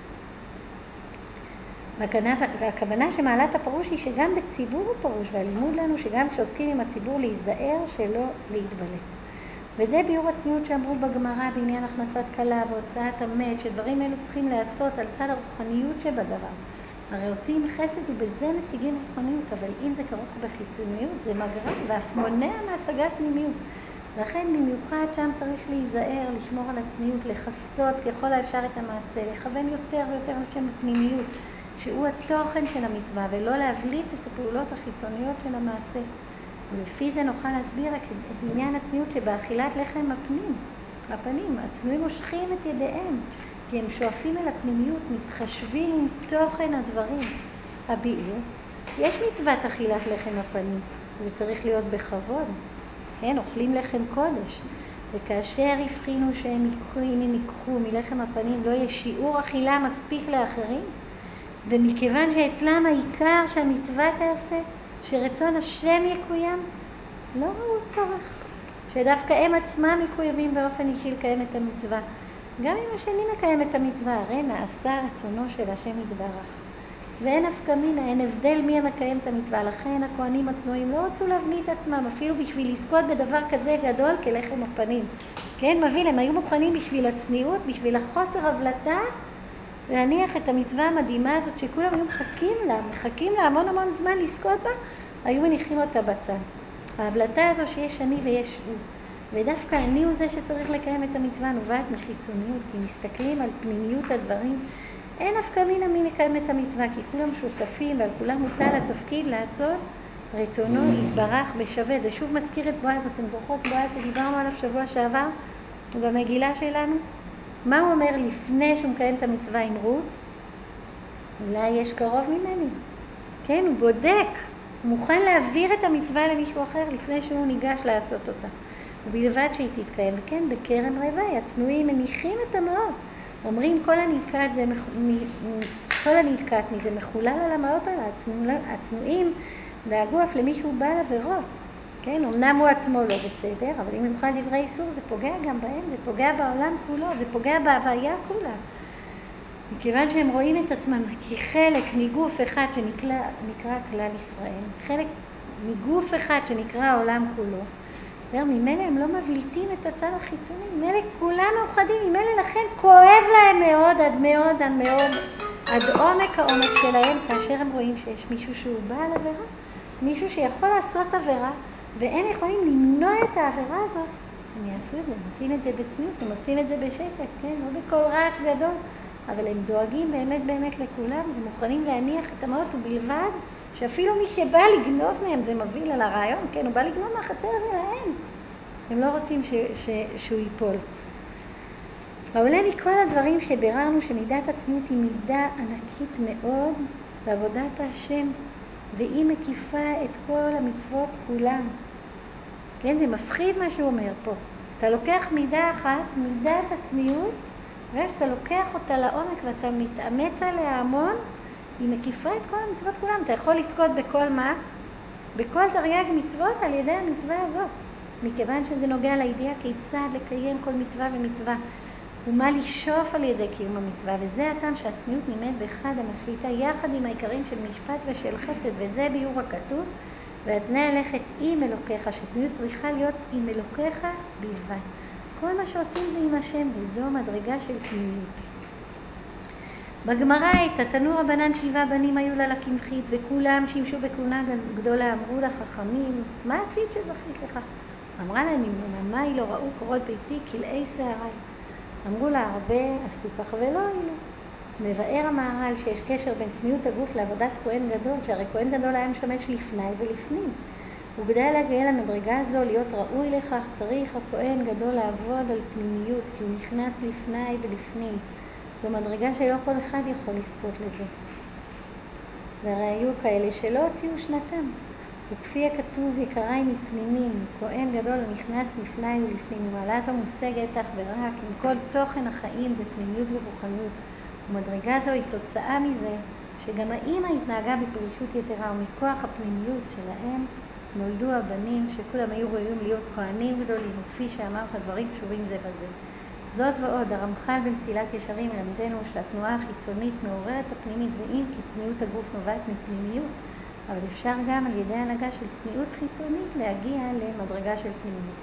והכוונה שמעלת הפרוש היא שגם בציבור הוא פרוש, והלימוד לנו שגם כשעוסקים עם הציבור להיזהר שלא להתבלט. וזה ביור הצניעות שאמרו בגמרא בעניין הכנסת כלה והוצאת המת, שדברים אלו צריכים לעשות על צד הרוחניות שבדבר. הרי עושים חסד ובזה משיגים רוחניות, אבל אם זה כרוך בחיצוניות זה מגרם ואף מונע מהשגת פנימיות. לכן במיוחד שם צריך להיזהר, לשמור על הצניעות, לחסות ככל האפשר את המעשה, לכוון יותר ויותר לשם הפנימיות, שהוא התוכן של המצווה, ולא להבליט את הפעולות החיצוניות של המעשה. ולפי זה נוכל להסביר את עניין הצניעות שבאכילת לחם הפנים, הפנים, הצנועים מושכים את ידיהם, כי הם שואפים אל הפנימיות, מתחשבים עם תוכן הדברים. הביאור, יש מצוות אכילת לחם הפנים, זה צריך להיות בכבוד. כן, אוכלים לחם קודש. וכאשר הבחינו שהם ייקחו, אם הם ייקחו מלחם הפנים, לא יהיה שיעור אכילה מספיק לאחרים. ומכיוון שאצלם העיקר שהמצווה תעשה, שרצון השם יקוים, לא ראו צורך. שדווקא הם עצמם מחויבים באופן אישי לקיים את המצווה. גם אם השני מקיים את המצווה, הרי נעשה רצונו של השם יתברך. ואין אף כמינה, אין הבדל מי המקיים את המצווה. לכן הכהנים הצנועים לא רצו להביא את עצמם, אפילו בשביל לזכות בדבר כזה גדול כלחם הפנים. כן, מבין, הם היו מוכנים בשביל הצניעות, בשביל החוסר הבלטה, להניח את המצווה המדהימה הזאת שכולם היו מחכים לה, מחכים לה המון המון זמן לזכות בה, היו מניחים אותה בצד. ההבלטה הזו שיש אני ויש הוא. ודווקא אני הוא זה שצריך לקיים את המצווה, נובעת מחיצוניות, כי מסתכלים על פנימיות הדברים. אין אף כמינה מי לקיים את המצווה, כי כולם שותפים ועל כולם מוטל התפקיד לעשות רצונו יתברך בשווה. זה שוב מזכיר את בועז, אתם זוכרות בועז שדיברנו עליו שבוע שעבר במגילה שלנו? מה הוא אומר לפני שהוא מקיים את המצווה עם רות? אולי יש קרוב ממני. כן, הוא בודק, הוא מוכן להעביר את המצווה למישהו אחר לפני שהוא ניגש לעשות אותה. ובלבד שהיא תתקיים, כן, בקרם רווי, הצנועים מניחים את המעות. אומרים כל הנלקט, זה, כל הנלקט מזה מחולל על המעות על הצנועים, דאגו אף למישהו בעל עבירות. כן, אמנם הוא עצמו לא בסדר, אבל אם יוכל דברי איסור, זה פוגע גם בהם, זה פוגע בעולם כולו, זה פוגע בהוויה כולה. מכיוון שהם רואים את עצמם כחלק מגוף אחד שנקרא כלל ישראל, חלק מגוף אחד שנקרא העולם כולו, ממילא הם לא מבלטים את הצד החיצוני, ממילא כולם מאוחדים, ממילא לכן כואב להם מאוד, עד מאוד, עד מאוד, עד עומק העומק שלהם, כאשר הם רואים שיש מישהו שהוא בעל עבירה, מישהו שיכול לעשות עבירה, והם יכולים למנוע את העבירה הזאת. הם יעשו את זה, הם עושים את זה בצניעות, הם עושים את זה בשקט, כן? לא בכל רעש גדול, אבל הם דואגים באמת באמת לכולם, הם מוכנים להניח את המעות, ובלבד שאפילו מי שבא לגנוב מהם, זה מביא על הרעיון, כן? הוא בא לגנוב מהחצר שלהם. הם לא רוצים ש, ש, שהוא ייפול. העולה מכל הדברים שביררנו שמידת הצניעות היא מידה ענקית מאוד בעבודת השם, והיא מקיפה את כל המצוות כולם. כן, זה מפחיד מה שהוא אומר פה. אתה לוקח מידה אחת, מידת הצניעות, ואתה לוקח אותה לעומק ואתה מתאמץ עליה המון, היא מקיפה את כל המצוות כולם. אתה יכול לזכות בכל מה? בכל תרי"ג מצוות על ידי המצווה הזאת. מכיוון שזה נוגע לידיעה כיצד לקיים כל מצווה ומצווה. ומה לשאוף על ידי קיום המצווה. וזה הטעם שהצניעות נמד באחד המשליטה יחד עם העיקרים של משפט ושל חסד. וזה ביור הכתוב. והצנע ללכת עם אלוקיך, שצניעות צריכה להיות עם אלוקיך בלבד. כל מה שעושים זה עם השם, וזו מדרגה של פנימיות. בגמרא את התנור רבנן שבעה בנים היו לה לקמחית, וכולם שימשו בכהונה גדולה. אמרו לחכמים, מה עשית שזכית לך? אמרה להם, אם יוממי לא ראו קורות ביתי כלאי שערי. אמרו לה, הרבה עשו כך ולא היו. מבאר המהר"ל שיש קשר בין צניעות הגוף לעבודת כהן גדול, שהרי כהן גדול היה משמש לפני ולפנים. וכדי להגיע למדרגה הזו, להיות ראוי לכך, צריך הכהן גדול לעבוד על פנימיות, כי הוא נכנס לפני ולפנים. זו מדרגה שלא כל אחד יכול לזכות לזה. והרי היו כאלה שלא הוציאו שנתם. וכפי הכתוב, יקראי מפנימין, כהן גדול נכנס לפני ולפנים. ומעלה זו מושגת אך ורק, עם כל תוכן החיים זה פנימיות ורוחניות. ומדרגה זו היא תוצאה מזה, שגם האמא התנהגה בפרישות יתרה, ומכוח הפנימיות שלהם נולדו הבנים, שכולם היו ראויים להיות כהנים גדולים, וכפי שאמרת, הדברים קשורים זה בזה. זאת ועוד, הרמח"ל במסילת ישרים מלמדנו שהתנועה החיצונית מעוררת הפנימית, ואם כי צניעות הגוף נובעת מפנימיות, אבל אפשר גם על ידי הנהגה של צניעות חיצונית להגיע למדרגה של פנימיות.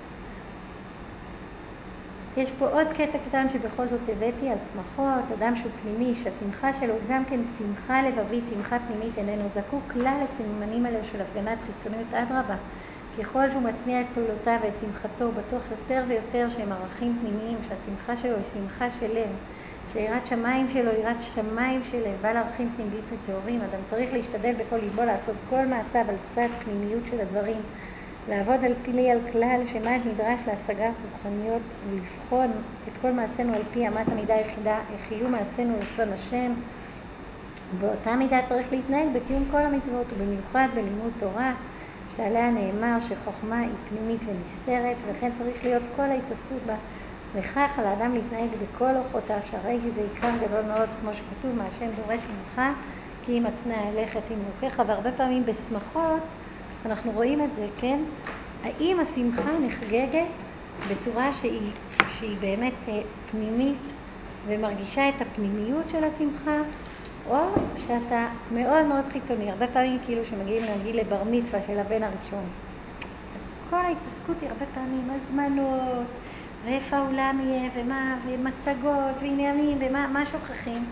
יש פה עוד קטע קטן שבכל זאת הבאתי על שמחות, אדם שהוא פנימי, שהשמחה שלו גם כן שמחה לבבית, שמחה פנימית, איננו זקוק כלל לסממנים האלה של הפגנת חיצוניות. אדרבה, ככל שהוא מצניע את פעולותיו ואת שמחתו, בטוח יותר ויותר שהם ערכים פנימיים, שהשמחה שלו היא שמחה של לב, שיראת שמיים שלו היא יראת שמיים של לב, בעל ערכים פנימיים וטהורים. אדם צריך להשתדל בכל ליבו לעשות כל מעשיו על בסיס פנימיות של הדברים, לעבוד על פי על כלל שמה נדרש להשגת רוחניות, ולבחון את כל מעשינו על פי אמת המידה היחידה, איך יהיו מעשינו רצון השם. באותה מידה צריך להתנהג בקיום כל המצוות, ובמיוחד בלימוד תורה, שעליה נאמר שחוכמה היא פנימית ונסתרת, וכן צריך להיות כל ההתעסקות בה. וכך על האדם להתנהג בכל אורחותיו, שהרי זה עיקר גדול מאוד, כמו שכתוב, מה השם דורש ממך, כי אם הצנע הלכת עם לוקח. והרבה פעמים בשמחות אנחנו רואים את זה, כן? האם השמחה נחגגת בצורה שהיא, שהיא באמת פנימית ומרגישה את הפנימיות של השמחה, או שאתה מאוד מאוד חיצוני. הרבה פעמים כאילו שמגיעים להגיד לבר מצווה של הבן הראשון, אז כל ההתעסקות היא הרבה פעמים הזמנות ואיפה העולם יהיה ומה, ומצגות ועניינים ומה, מה שוכחים?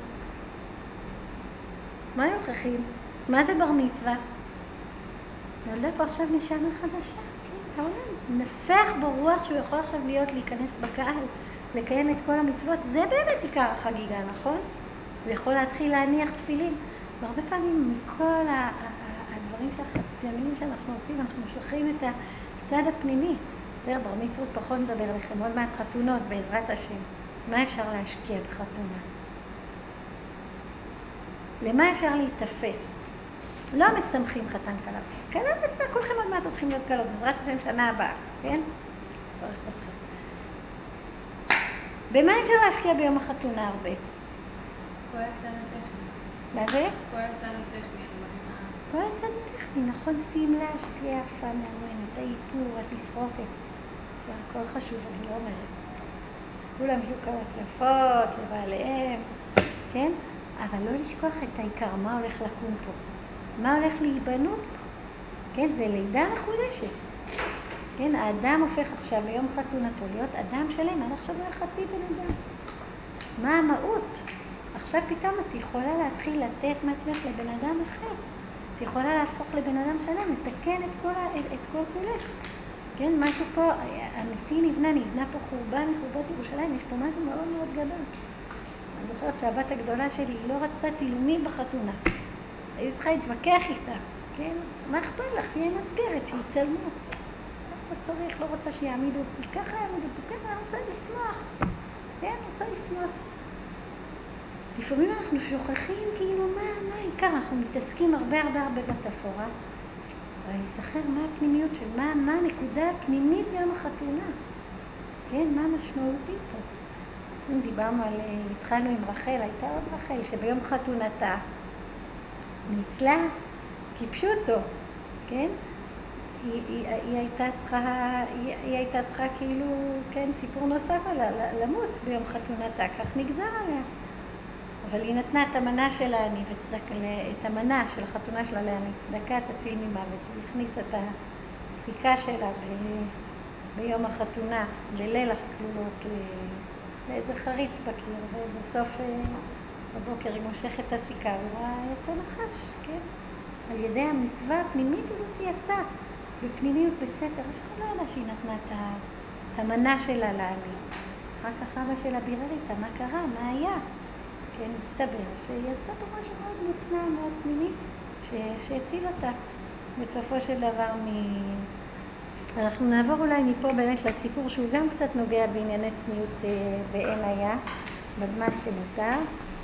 מה שוכחים? מה זה בר מצווה? נולדה פה עכשיו נשמה חדשה, כן, העולם נפח בו רוח שהוא יכול עכשיו להיות, להיכנס בקהל, לקיים את כל המצוות. זה באמת עיקר החגיגה, נכון? הוא יכול להתחיל להניח תפילין. והרבה פעמים מכל הדברים החיצוניים שאנחנו עושים, אנחנו משחררים את הצד הפנימי. זה בר מצוות פחות מדבר לכם, עוד מעט חתונות בעזרת השם. מה אפשר להשקיע בחתונה? למה אפשר להתאפס? לא מסמכים חתן כלה. כלה מצווה, כולכם עוד מעט הולכים להיות כלות, בעזרת השם שנה הבאה, כן? ברך אתכם. במה אפשר להשקיע ביום החתונה הרבה? כל הצד הטכני. מה זה? כל הצד הטכני. כל הצד הטכני, נכון, שמלה שתהיה יפה מעניינת, האיפור, התסרוקת. הכל חשוב, אני לא אומרת. כולם יהיו כלות יפות לבעליהם, כן? אבל לא לשכוח את העיקר, מה הולך לקום פה. מה הולך להיבנות פה? כן, זה לידה מחודשת. כן, האדם הופך עכשיו ביום חתונתו להיות אדם שלם, עד עכשיו הוא היה חצי בן אדם. מה המהות? עכשיו פתאום את יכולה להתחיל לתת מעצמך לבן אדם אחר. את יכולה להפוך לבן אדם שלם, לתקן את כל, את, את כל כולך. כן, משהו פה, אמיתי נבנה, נבנה פה חורבן מחורבות ירושלים, יש פה משהו מאוד מאוד גדול. אני זוכרת שהבת הגדולה שלי היא לא רצתה צילומים בחתונה. היא צריכה להתווכח איתה, כן? מה אכפת לך? שיהיה מסגרת, שיצלמו. לא צריך, לא רוצה שיעמידו אותי, ככה יעמידו אותי, ככה אני רוצה לשמוח. כן, רוצה לשמוח. לפעמים אנחנו שוכחים כאילו מה, מה העיקר, אנחנו מתעסקים הרבה הרבה הרבה בתפאורה. אבל נזכר מה הפנימיות של מה, מה הנקודה הפנימית ביום החתונה. כן, מה המשמעותי פה. אם דיברנו על, התחלנו עם רחל, הייתה עוד רחל שביום חתונתה ניצלה, קיפשו אותו, כן? היא, היא, היא, הייתה צריכה, היא, היא הייתה צריכה כאילו, כן, סיפור נוסף עליה, למות ביום חתונתה, כך נגזר עליה. אבל היא נתנה את המנה שלה, אני וצדק, את המנה של החתונה שלה, לעני צדקה תציל ממוות. היא הכניסה את הסיכה שלה ב, ביום החתונה, בליל הכלולות, לאיזה חריץ בקיר, ובסוף בבוקר היא מושכת את הסיכה, ורואה יצא נחש, כן? על ידי המצווה הפנימית הזאת היא עשתה, בפנימיות בסתר, אף אחד לא ידע שהיא נתנה את המנה שלה לעני. אחר כך אבא שלה בירר איתה, מה קרה, מה היה? כן, מסתבר שהיא עשתה פה משהו מאוד מוצנע, מאוד פנימי, שהציל אותה. בסופו של דבר, מ... אנחנו נעבור אולי מפה באמת לסיפור שהוא גם קצת נוגע בענייני צניעות בעין היה, בזמן שמותר.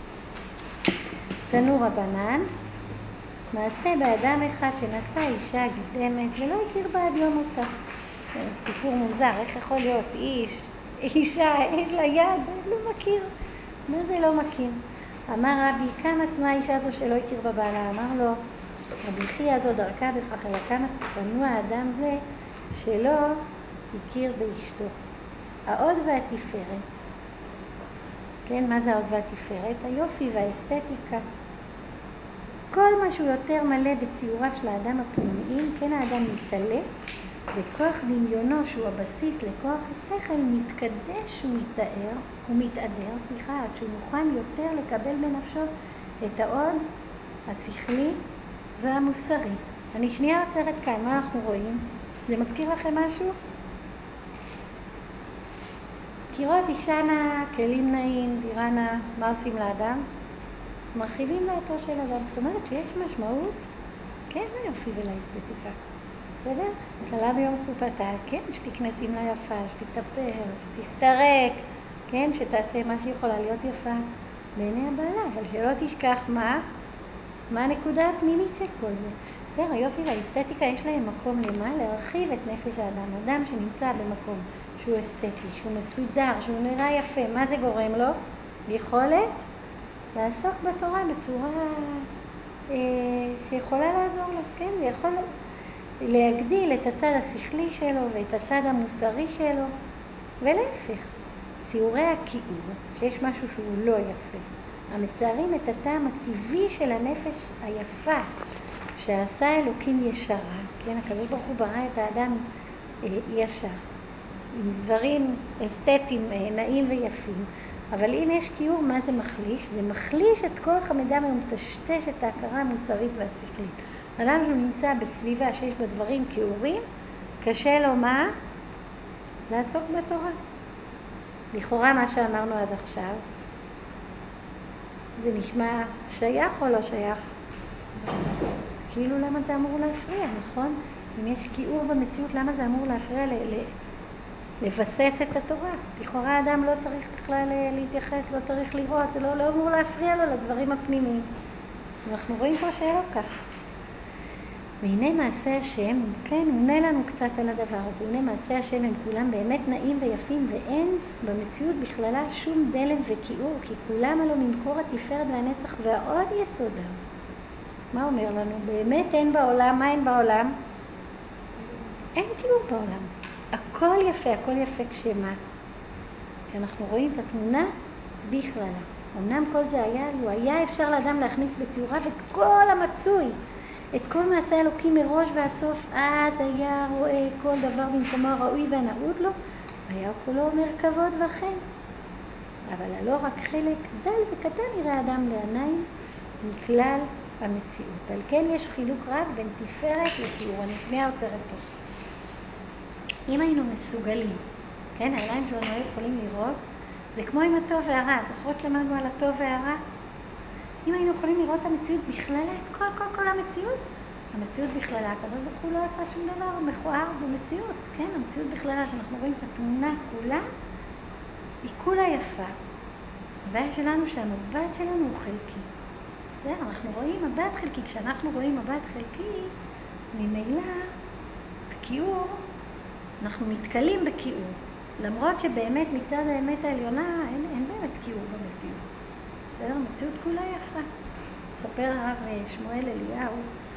תנו רבנן, מעשה באדם אחד שנשא אישה גידמת ולא הכיר בה עד יום מותה. סיפור מוזר, איך יכול להיות איש, אישה, אין לה יד, לא מכיר. מה זה לא מכיר? אמר רבי, כמה צנועה האישה הזו שלא הכיר בבעלה? אמר לו, רבי חייא הזו דרכה בכך, אלא כמה צנוע האדם זה שלא הכיר באשתו. העוד והתפארת. כן, מה זה העוד והתפארת? היופי והאסתטיקה. כל מה שהוא יותר מלא בציוריו של האדם הפנימיים, כן האדם מתעלה, וכוח דמיונו שהוא הבסיס לכוח השכל מתקדש ומתאר, ומתאדר, סליחה, עד שהוא מוכן יותר לקבל בנפשו את העוד השכלי והמוסרי. אני שנייה עוצרת כאן, מה אנחנו רואים? זה מזכיר לכם משהו? קירות אישה נאה, כלים נאים, דירה נאה, מה עושים לאדם? מרחיבים דעתו של אדם, זאת אומרת שיש משמעות, כן, ליופי ולאסתטיקה. בסדר? כלה ביום חופתה, כן, שתקנה שמלה יפה, שתתאפר, שתסתרק, כן, שתעשה מה שיכולה להיות יפה בעיני הבעלה, אבל שלא תשכח מה, מה הנקודה הפנימית של כל זה. בסדר, היופי והאסתטיקה יש להם מקום למה? להרחיב את נפש האדם. אדם שנמצא במקום שהוא אסתטי, שהוא מסודר, שהוא נראה יפה, מה זה גורם לו? יכולת לעסוק בתורה בצורה אה, שיכולה לעזור לו, כן? זה יכול להגדיל את הצד השכלי שלו ואת הצד המוסרי שלו, ולהפך, ציורי הכיעור, שיש משהו שהוא לא יפה, המצערים את הטעם הטבעי של הנפש היפה, שעשה אלוקים ישרה, כן? הקדוש ברוך הוא ברא את האדם אה, ישר, עם דברים אסתטיים, אה, נעים ויפים, אבל אם יש כיעור, מה זה מחליש? זה מחליש את כוח המידה ומטשטש את ההכרה המוסרית והשכלית. אדם שהוא נמצא בסביבה שיש בה דברים כיעורים, קשה לו מה? לעסוק בתורה. לכאורה מה שאמרנו עד עכשיו, זה נשמע שייך או לא שייך? כאילו למה זה אמור להפריע, נכון? אם יש כיעור במציאות, למה זה אמור להפריע ל... ל... לבסס את התורה? לכאורה האדם לא צריך בכלל להתייחס, לא צריך לראות, זה לא, לא אמור להפריע לו לדברים הפנימיים. אנחנו רואים פה שלא כך. והנה מעשה השם, כן, עונה לנו קצת על הדבר הזה. הנה מעשה השם הם כולם באמת נעים ויפים, ואין במציאות בכללה שום דלם וכיעור, כי כולם עלו ממקור התפארת והנצח והעוד יסודם. מה אומר לנו? באמת אין בעולם, מה אין בעולם? אין כיעור בעולם. הכל יפה, הכל יפה כשמה. כשאנחנו רואים את התמונה בכללה. אמנם כל זה היה, לו היה אפשר לאדם להכניס בציורה ואת כל המצוי, את כל מעשה אלוקים מראש ועד סוף, אז היה רואה כל דבר במקומו הראוי והנאות לו, היה כולו אומר כבוד וכן. אבל הלא רק חלק דל וקטן יראה אדם לעיניים מכלל המציאות. על כן יש חילוק רב בין תפארת לכיעור. אני שנייה עוצרת פה. אם היינו מסוגלים, כן, העיניים שלנו היו יכולים לראות, זה כמו עם הטוב והרע. זוכרות למדנו על הטוב והרע? אם היינו יכולים לראות את המציאות בכללה, את כל כל כל המציאות, המציאות בכללה, הקדוש ברוך הוא לא עשה שום דבר מכוער במציאות, כן? המציאות בכללה, שאנחנו רואים את התמונה כולה, היא כולה יפה. הבעיה שלנו שהמבט שלנו הוא חלקי. זה, אנחנו רואים מבט חלקי. כשאנחנו רואים מבט חלקי, ממילא, הכיעור, אנחנו מתקלים בכיעור. למרות שבאמת מצד האמת העליונה, אין, אין באמת כיעור במציאות. בסדר, המציאות כולה יפה. ספר הרב שמואל אליהו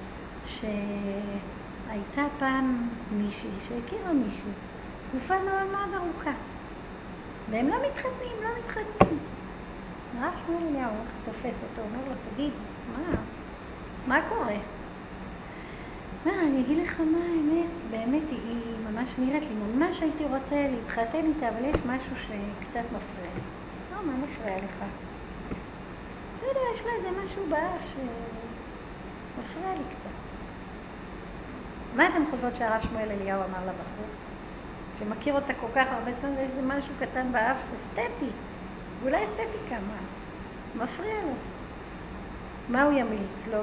שהייתה פעם מישהי שהכירה מישהו תקופה מאוד מאוד ארוכה והם לא מתחתנים, לא מתחתנים. הרב שמואל אליהו תופס אותו, אומר לו, תגיד, מה? מה קורה? מה, אני אגיד לך מה האמת, באמת היא ממש נראית לי, ממש הייתי רוצה להתחתן איתה, אבל יש משהו שקצת מפריע לי. לא, מה מפריע לך? לא יודע, יש לה איזה משהו באח שמפריע לי קצת. מה אתם חושבות שהרב שמואל אליהו אמר לבחור? שמכיר אותה כל כך הרבה זמן, ויש איזה משהו קטן באף אסתטי. אולי אסתטיקה, מה? מפריע לו. מה הוא ימליץ לו?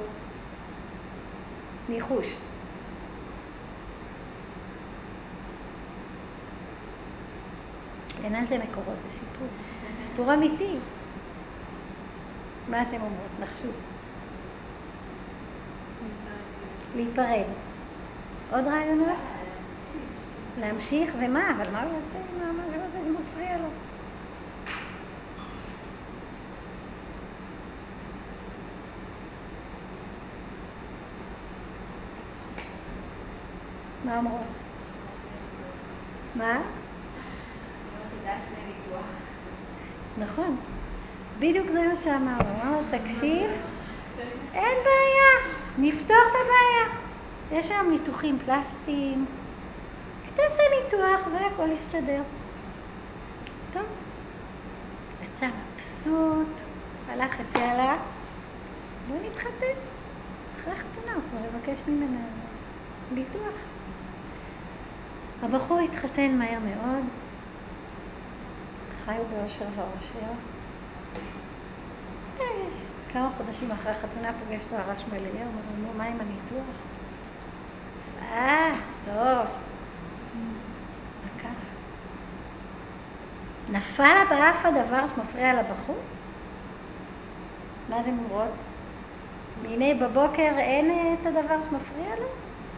ניחוש. אין על זה מקורות, זה סיפור. סיפור אמיתי. מה אתם אומרות? נחשו. להיפרד. עוד רעיונות? להמשיך, ומה? אבל מה הוא יעשה עם המשהו הזה? זה מפריע לו. מה אומרות? מה? נכון. בדיוק זה מה שאמרנו. אמרנו, תקשיב, אין בעיה, נפתור את הבעיה. יש היום ניתוחים פלסטיים, תעשה ניתוח והכל יסתדר. טוב. יצא מבסוט, הלך חצי הלך, בוא נתחתן. אחרי חתונה הוא כבר לבקש ממנה ניתוח. הבחור התחתן מהר מאוד, חיו באושר ואושר. כמה חודשים אחרי החתונה פוגש לו הרב שמואל אליהו, אומר לו, מה עם הניתוח? אה, סוף. מה קרה? נפל לה באף הדבר שמפריע לבחור? מה אתם אומרות? הנה בבוקר אין את הדבר שמפריע לו?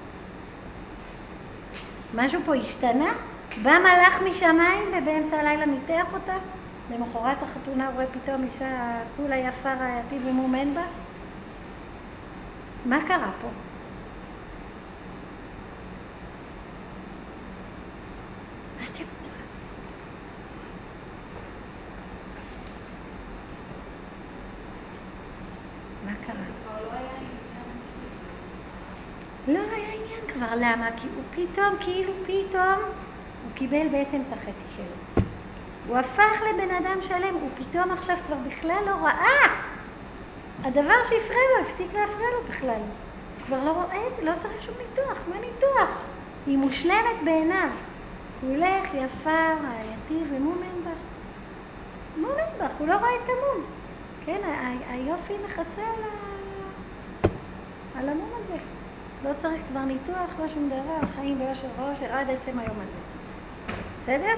משהו פה השתנה? בא מלאך משמיים ובאמצע הלילה ניתח אותה? למחרת החתונה רואה פתאום אישה כולה יפה רעייתי ומומן בה? מה קרה פה? מה אתם אומרים? מה קרה? לא היה עניין כבר, למה? כי הוא פתאום, כאילו פתאום, הוא קיבל בעצם את החצי שלו. הוא הפך לבן אדם שלם, הוא פתאום עכשיו כבר בכלל לא ראה. הדבר שהפריע לו, הפסיק להפריע לו בכלל. הוא כבר לא רואה את זה, לא צריך שום ניתוח. מה ניתוח? היא מושלמת בעיניו. הוא הולך יפה, רעייתי ומומן בך. מומן בך, הוא לא רואה את המום. כן, היופי מכסה על, ה... על המום הזה. לא צריך כבר ניתוח, לא שום דבר, חיים ביושר ואושר עד עצם היום הזה. בסדר?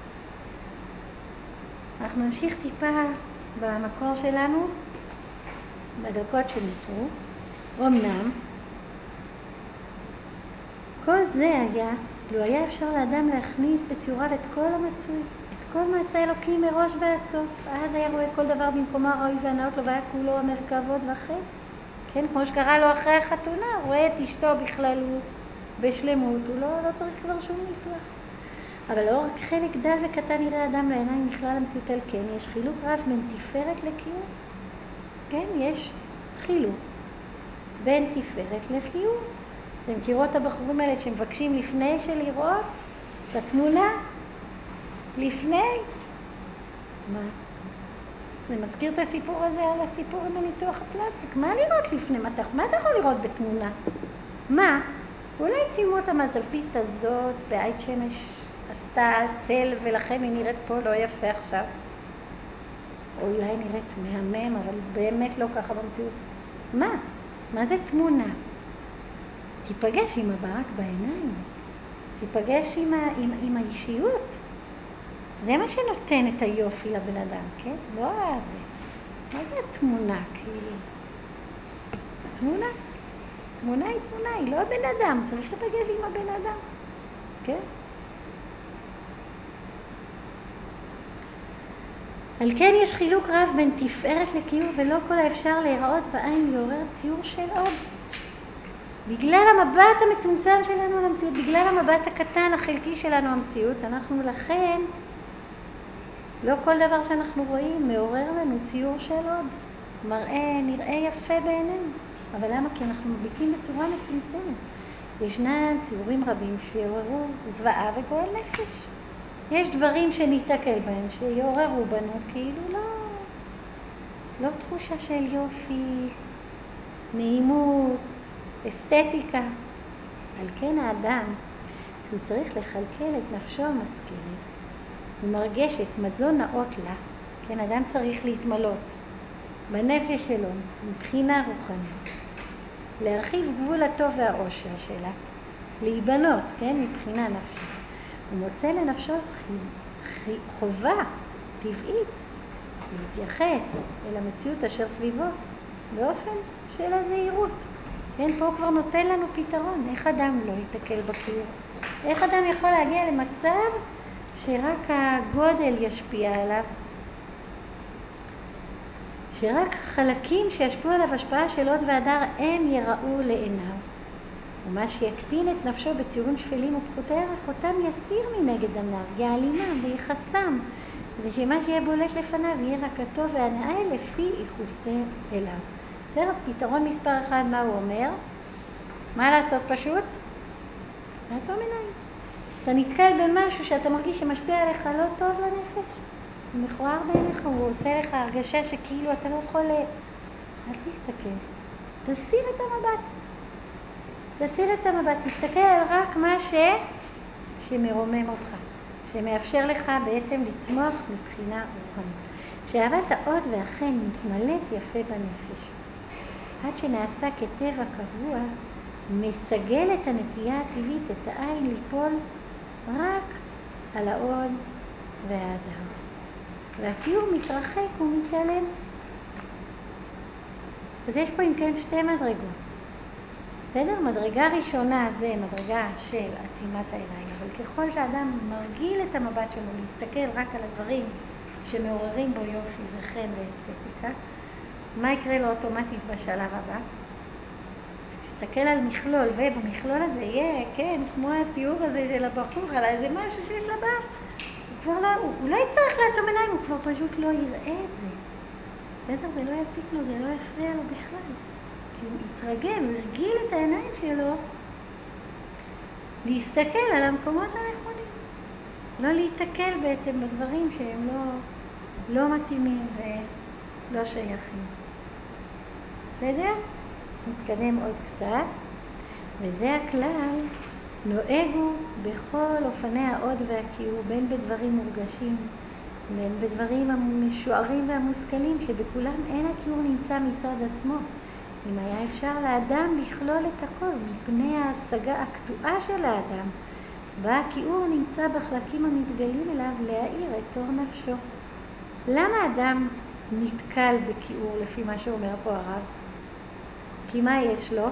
אנחנו נמשיך טיפה במקור שלנו, בדקות שנותרו. אמנם, כל זה היה, לא היה אפשר לאדם להכניס בציוריו את כל המצוי, את כל מעשה אלוקים מראש ועד סוף. אז היה רואה כל דבר במקומו הראוי והנאות לו, והיה כולו אומר כבוד וחטא. כן, כמו שקרה לו אחרי החתונה, הוא רואה את אשתו בכללות, בשלמות, הוא לא, לא צריך כבר שום ניתוח. אבל לא רק חלק דל וקטן יראה אדם לעיניים מכלל המציאות על כן, יש חילוק רב בין תפארת לקיום. כן, יש חילוק בין תפארת לקיום. אתם מכירו את הבחורים האלה שמבקשים לפני של לראות את התמונה? לפני? מה? זה מזכיר את הסיפור הזה על הסיפור עם הניתוח הפלסטיק. מה לראות לפני? מה אתה, מה אתה יכול לראות בתמונה? מה? אולי צילמו את המזלפית הזאת בעית שמש עשתה צל ולכן היא נראית פה לא יפה עכשיו. או אולי נראית מהמם, אבל באמת לא ככה במציאות. מה? מה זה תמונה? תיפגש עם הברק בעיניים. תיפגש עם, ה, עם, עם האישיות. זה מה שנותן את היופי לבן אדם, כן? לא זה. מה זה התמונה? כאילו? תמונה? תמונה היא תמונה, היא לא הבן אדם. צריך לפגש עם הבן אדם. כן? על כן יש חילוק רב בין תפארת לקיום, ולא כל האפשר להיראות בעין לעורר ציור של עוד. בגלל המבט המצומצם שלנו על המציאות, בגלל המבט הקטן החלקי שלנו על המציאות, אנחנו לכן, לא כל דבר שאנחנו רואים מעורר לנו ציור של עוד. מראה, נראה יפה בעינינו. אבל למה? כי אנחנו מביטים בצורה מצומצמת. ישנם ציורים רבים שיעוררו זוועה וגועל נפש. יש דברים שניתקל בהם, שיעוררו בנו כאילו לא, לא תחושה של יופי, נעימות, אסתטיקה. על כן האדם, הוא צריך לכלכל את נפשו המשכילה, ומרגשת מזון נאות לה, כן, אדם צריך להתמלות בנפש שלו, מבחינה רוחנית, להרחיב גבול הטוב והאושר שלה, להיבנות, כן, מבחינה נפשית. הוא מוצא לנפשו חובה טבעית להתייחס אל המציאות אשר סביבו באופן של הזהירות. כן, פה כבר נותן לנו פתרון. איך אדם לא ייתקל בקיר? איך אדם יכול להגיע למצב שרק הגודל ישפיע עליו? שרק חלקים שישפיעו עליו השפעה של עוד והדר הם יראו לעיניו. ומה שיקטין את נפשו בציורים שפלים ופחותי ערך, אותם יסיר מנגד עיניו, יעלימם ויחסם, כדי שמה שיהיה בולט לפניו יהיה רק הטוב והנאה לפי ייחוסה אליו. בסדר, אז פתרון מספר אחד, מה הוא אומר? מה לעשות פשוט? לעצום עיניים. אתה נתקל במשהו שאתה מרגיש שמשפיע עליך לא טוב לנפש, הוא מכוער בעיניך, הוא עושה לך הרגשה שכאילו אתה לא יכול... אל תסתכל. תסיר את המבט. תסיר את המבט. תסתכל על רק מה ש... שמרומם אותך, שמאפשר לך בעצם לצמוח מבחינה רוחנית. כשאהבת העוד והחן מתמלאת יפה בנפש, עד שנעשה כטבע קבוע, מסגל את הנטייה הטבעית, את העין ליפול רק על העוד וההדר. והקיור מתרחק ומתעלם. אז יש פה אם כן שתי מדרגות. בסדר? מדרגה ראשונה זה מדרגה של עצימת העיניים, אבל ככל שאדם מרגיל את המבט שלו להסתכל רק על הדברים שמעוררים בו יופי וחן ואסתטיקה, מה יקרה לו אוטומטית בשלב הבא? מסתכל על מכלול, ובמכלול הזה יהיה, כן, כמו התיאור הזה של הבחור, על איזה משהו שיש לבאף, הוא כבר לא, הוא, הוא לא יצטרך לעצום עיניים, הוא כבר פשוט לא יראה את זה. בסדר? זה לא יציק לו, זה לא יפריע לו בכלל. כי הוא יתרגל, הוא הרגיל את העיניים שלו להסתכל על המקומות הנכונים. לא להתקל בעצם בדברים שהם לא, לא מתאימים ולא שייכים. בסדר? נתקדם עוד קצת. וזה הכלל, נוהגו בכל אופני העוד והכיעור, בין בדברים מורגשים, בין בדברים המשוערים והמושכלים, שבכולם אין הכיעור נמצא מצד עצמו. אם היה אפשר לאדם לכלול את הכל מפני ההשגה הקטועה של האדם, בה הכיעור נמצא בחלקים המתגלים אליו להאיר את תור נפשו. למה אדם נתקל בכיעור לפי מה שאומר פה הרב? כי מה יש לו?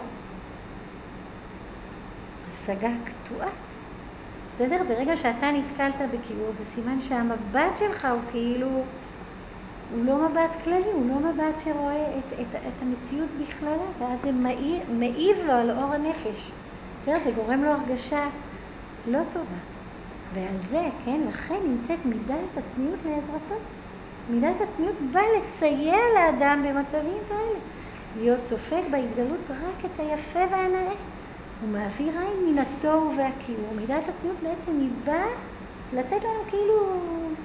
השגה קטועה. בסדר? ברגע שאתה נתקלת בכיעור, זה סימן שהמבט שלך הוא כאילו, הוא לא מבט כללי, הוא לא מבט שרואה את, את, את המציאות בכללה, ואז זה מעיב, מעיב לו על אור הנפש. בסדר? זה גורם לו הרגשה לא טובה. ועל זה, כן, לכן נמצאת מידת הצניעות לעזרתו. מידת הצניעות באה לסייע לאדם במצבים כאלה. להיות סופג בהתגלות רק את היפה והנאה. הוא מעביר עין מן התוהו והכיעור. מידת הצניעות בעצם היא באה לתת לנו כאילו,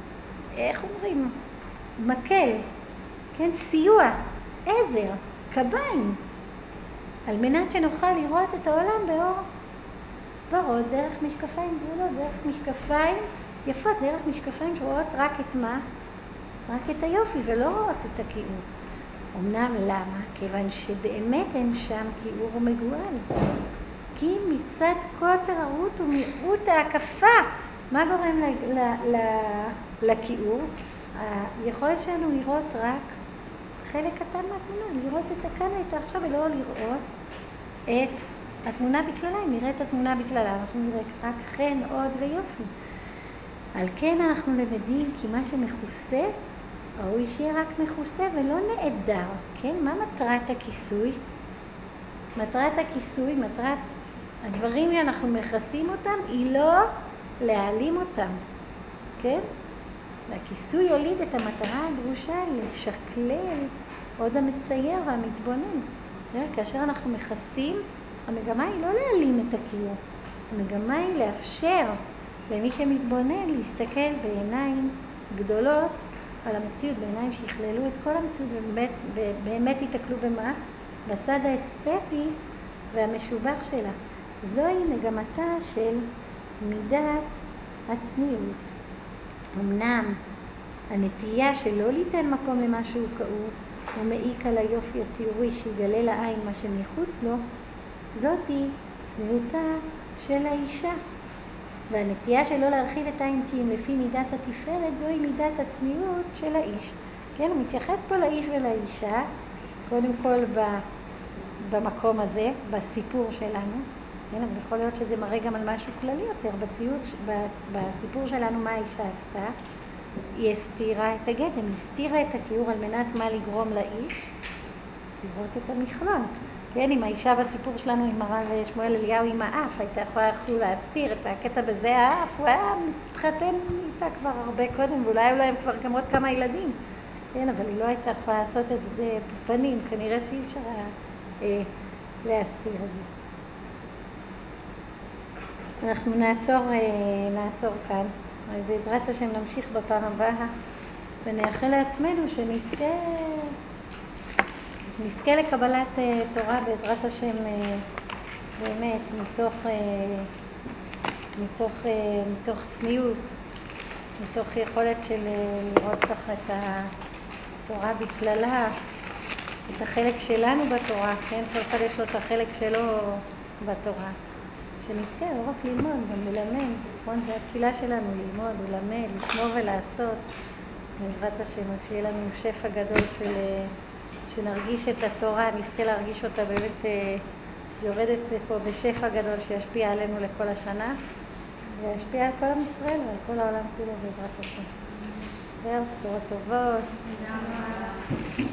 איך אומרים, מקל, כן, סיוע, עזר, קביים, על מנת שנוכל לראות את העולם באור ורוד, דרך משקפיים גדולות, דרך משקפיים יפות, דרך משקפיים שרואות רק את מה? רק את היופי ולא רואות את הכיעור. אמנם למה? כיוון שבאמת אין שם כיעור ומגועל. כי מצד קוצר הראות ומיעוט ההקפה, מה גורם ל- ל- ל- לכיעור? היכולת שלנו לראות רק חלק קטן מהתמונה, לראות את הכאן ואת עכשיו ולא לראות את התמונה בכללה. אם נראה את התמונה בכללה, אנחנו נראה רק חן, עוד ויופי. על כן אנחנו למדים כי מה שמכוסה, ראוי שיהיה רק מכוסה ולא נעדר. כן? מה מטרת הכיסוי? מטרת הכיסוי, מטרת הדברים שאנחנו מכסים אותם, היא לא להעלים אותם. כן? והכיסוי הוליד את המטרה הדרושה לשקלל עוד המצייר והמתבונן. כאשר אנחנו מכסים, המגמה היא לא להעלים את הכיעור. המגמה היא לאפשר למי שמתבונן להסתכל בעיניים גדולות על המציאות, בעיניים שיכללו את כל המציאות ובאמת, ובאמת יתקלו במה? בצד האסתטי והמשובח שלה. זוהי מגמתה של מידת הצניעות. אמנם הנטייה שלא ליתן מקום למשהו כאוב ומעיק על היופי הציורי שיגלה לעין מה שמחוץ לו, זאת היא צניעותה של האישה. והנטייה שלא להרחיב את העין כי אם לפי מידת התפארת, זוהי מידת הצניעות של האיש. כן, הוא מתייחס פה לאיש ולאישה, קודם כל במקום הזה, בסיפור שלנו. כן, אבל יכול להיות שזה מראה גם על משהו כללי יותר. בציוד, בסיפור שלנו, מה האישה עשתה? היא הסתירה את הגדם, היא הסתירה את הכיעור על מנת מה לגרום לאיש? לראות את המכלול. כן, אם האישה בסיפור שלנו עם הרב שמואל אליהו עם האף, הייתה יכולה אפילו להסתיר את הקטע בזה האף, הוא היה מתחתן איתה כבר הרבה קודם, ואולי אולי הם כבר גם עוד כמה ילדים. כן, אבל היא לא הייתה יכולה לעשות את זה, זה פנים, כנראה שאי אפשר אה, להסתיר את זה. אנחנו נעצור, נעצור כאן, ובעזרת השם נמשיך בפעם הבאה, ונאחל לעצמנו שנזכה נזכה לקבלת תורה בעזרת השם, באמת מתוך, מתוך, מתוך צניעות, מתוך יכולת של לראות ככה את התורה בכללה, את החלק שלנו בתורה, כן? כל אחד יש לו את החלק שלו בתורה. שנזכה לא רק ללמוד, גם ללמד, נכון? זה התפילה שלנו, ללמוד, ללמד, לשמור ולעשות. בעזרת השם, אז שיהיה לנו שפע גדול של, שנרגיש את התורה, נזכה להרגיש אותה באמת יורדת פה בשפע גדול שישפיע עלינו לכל השנה, וישפיע על כל עם ישראל ועל כל העולם כולו בעזרת השם. זהו, בשורות טובות.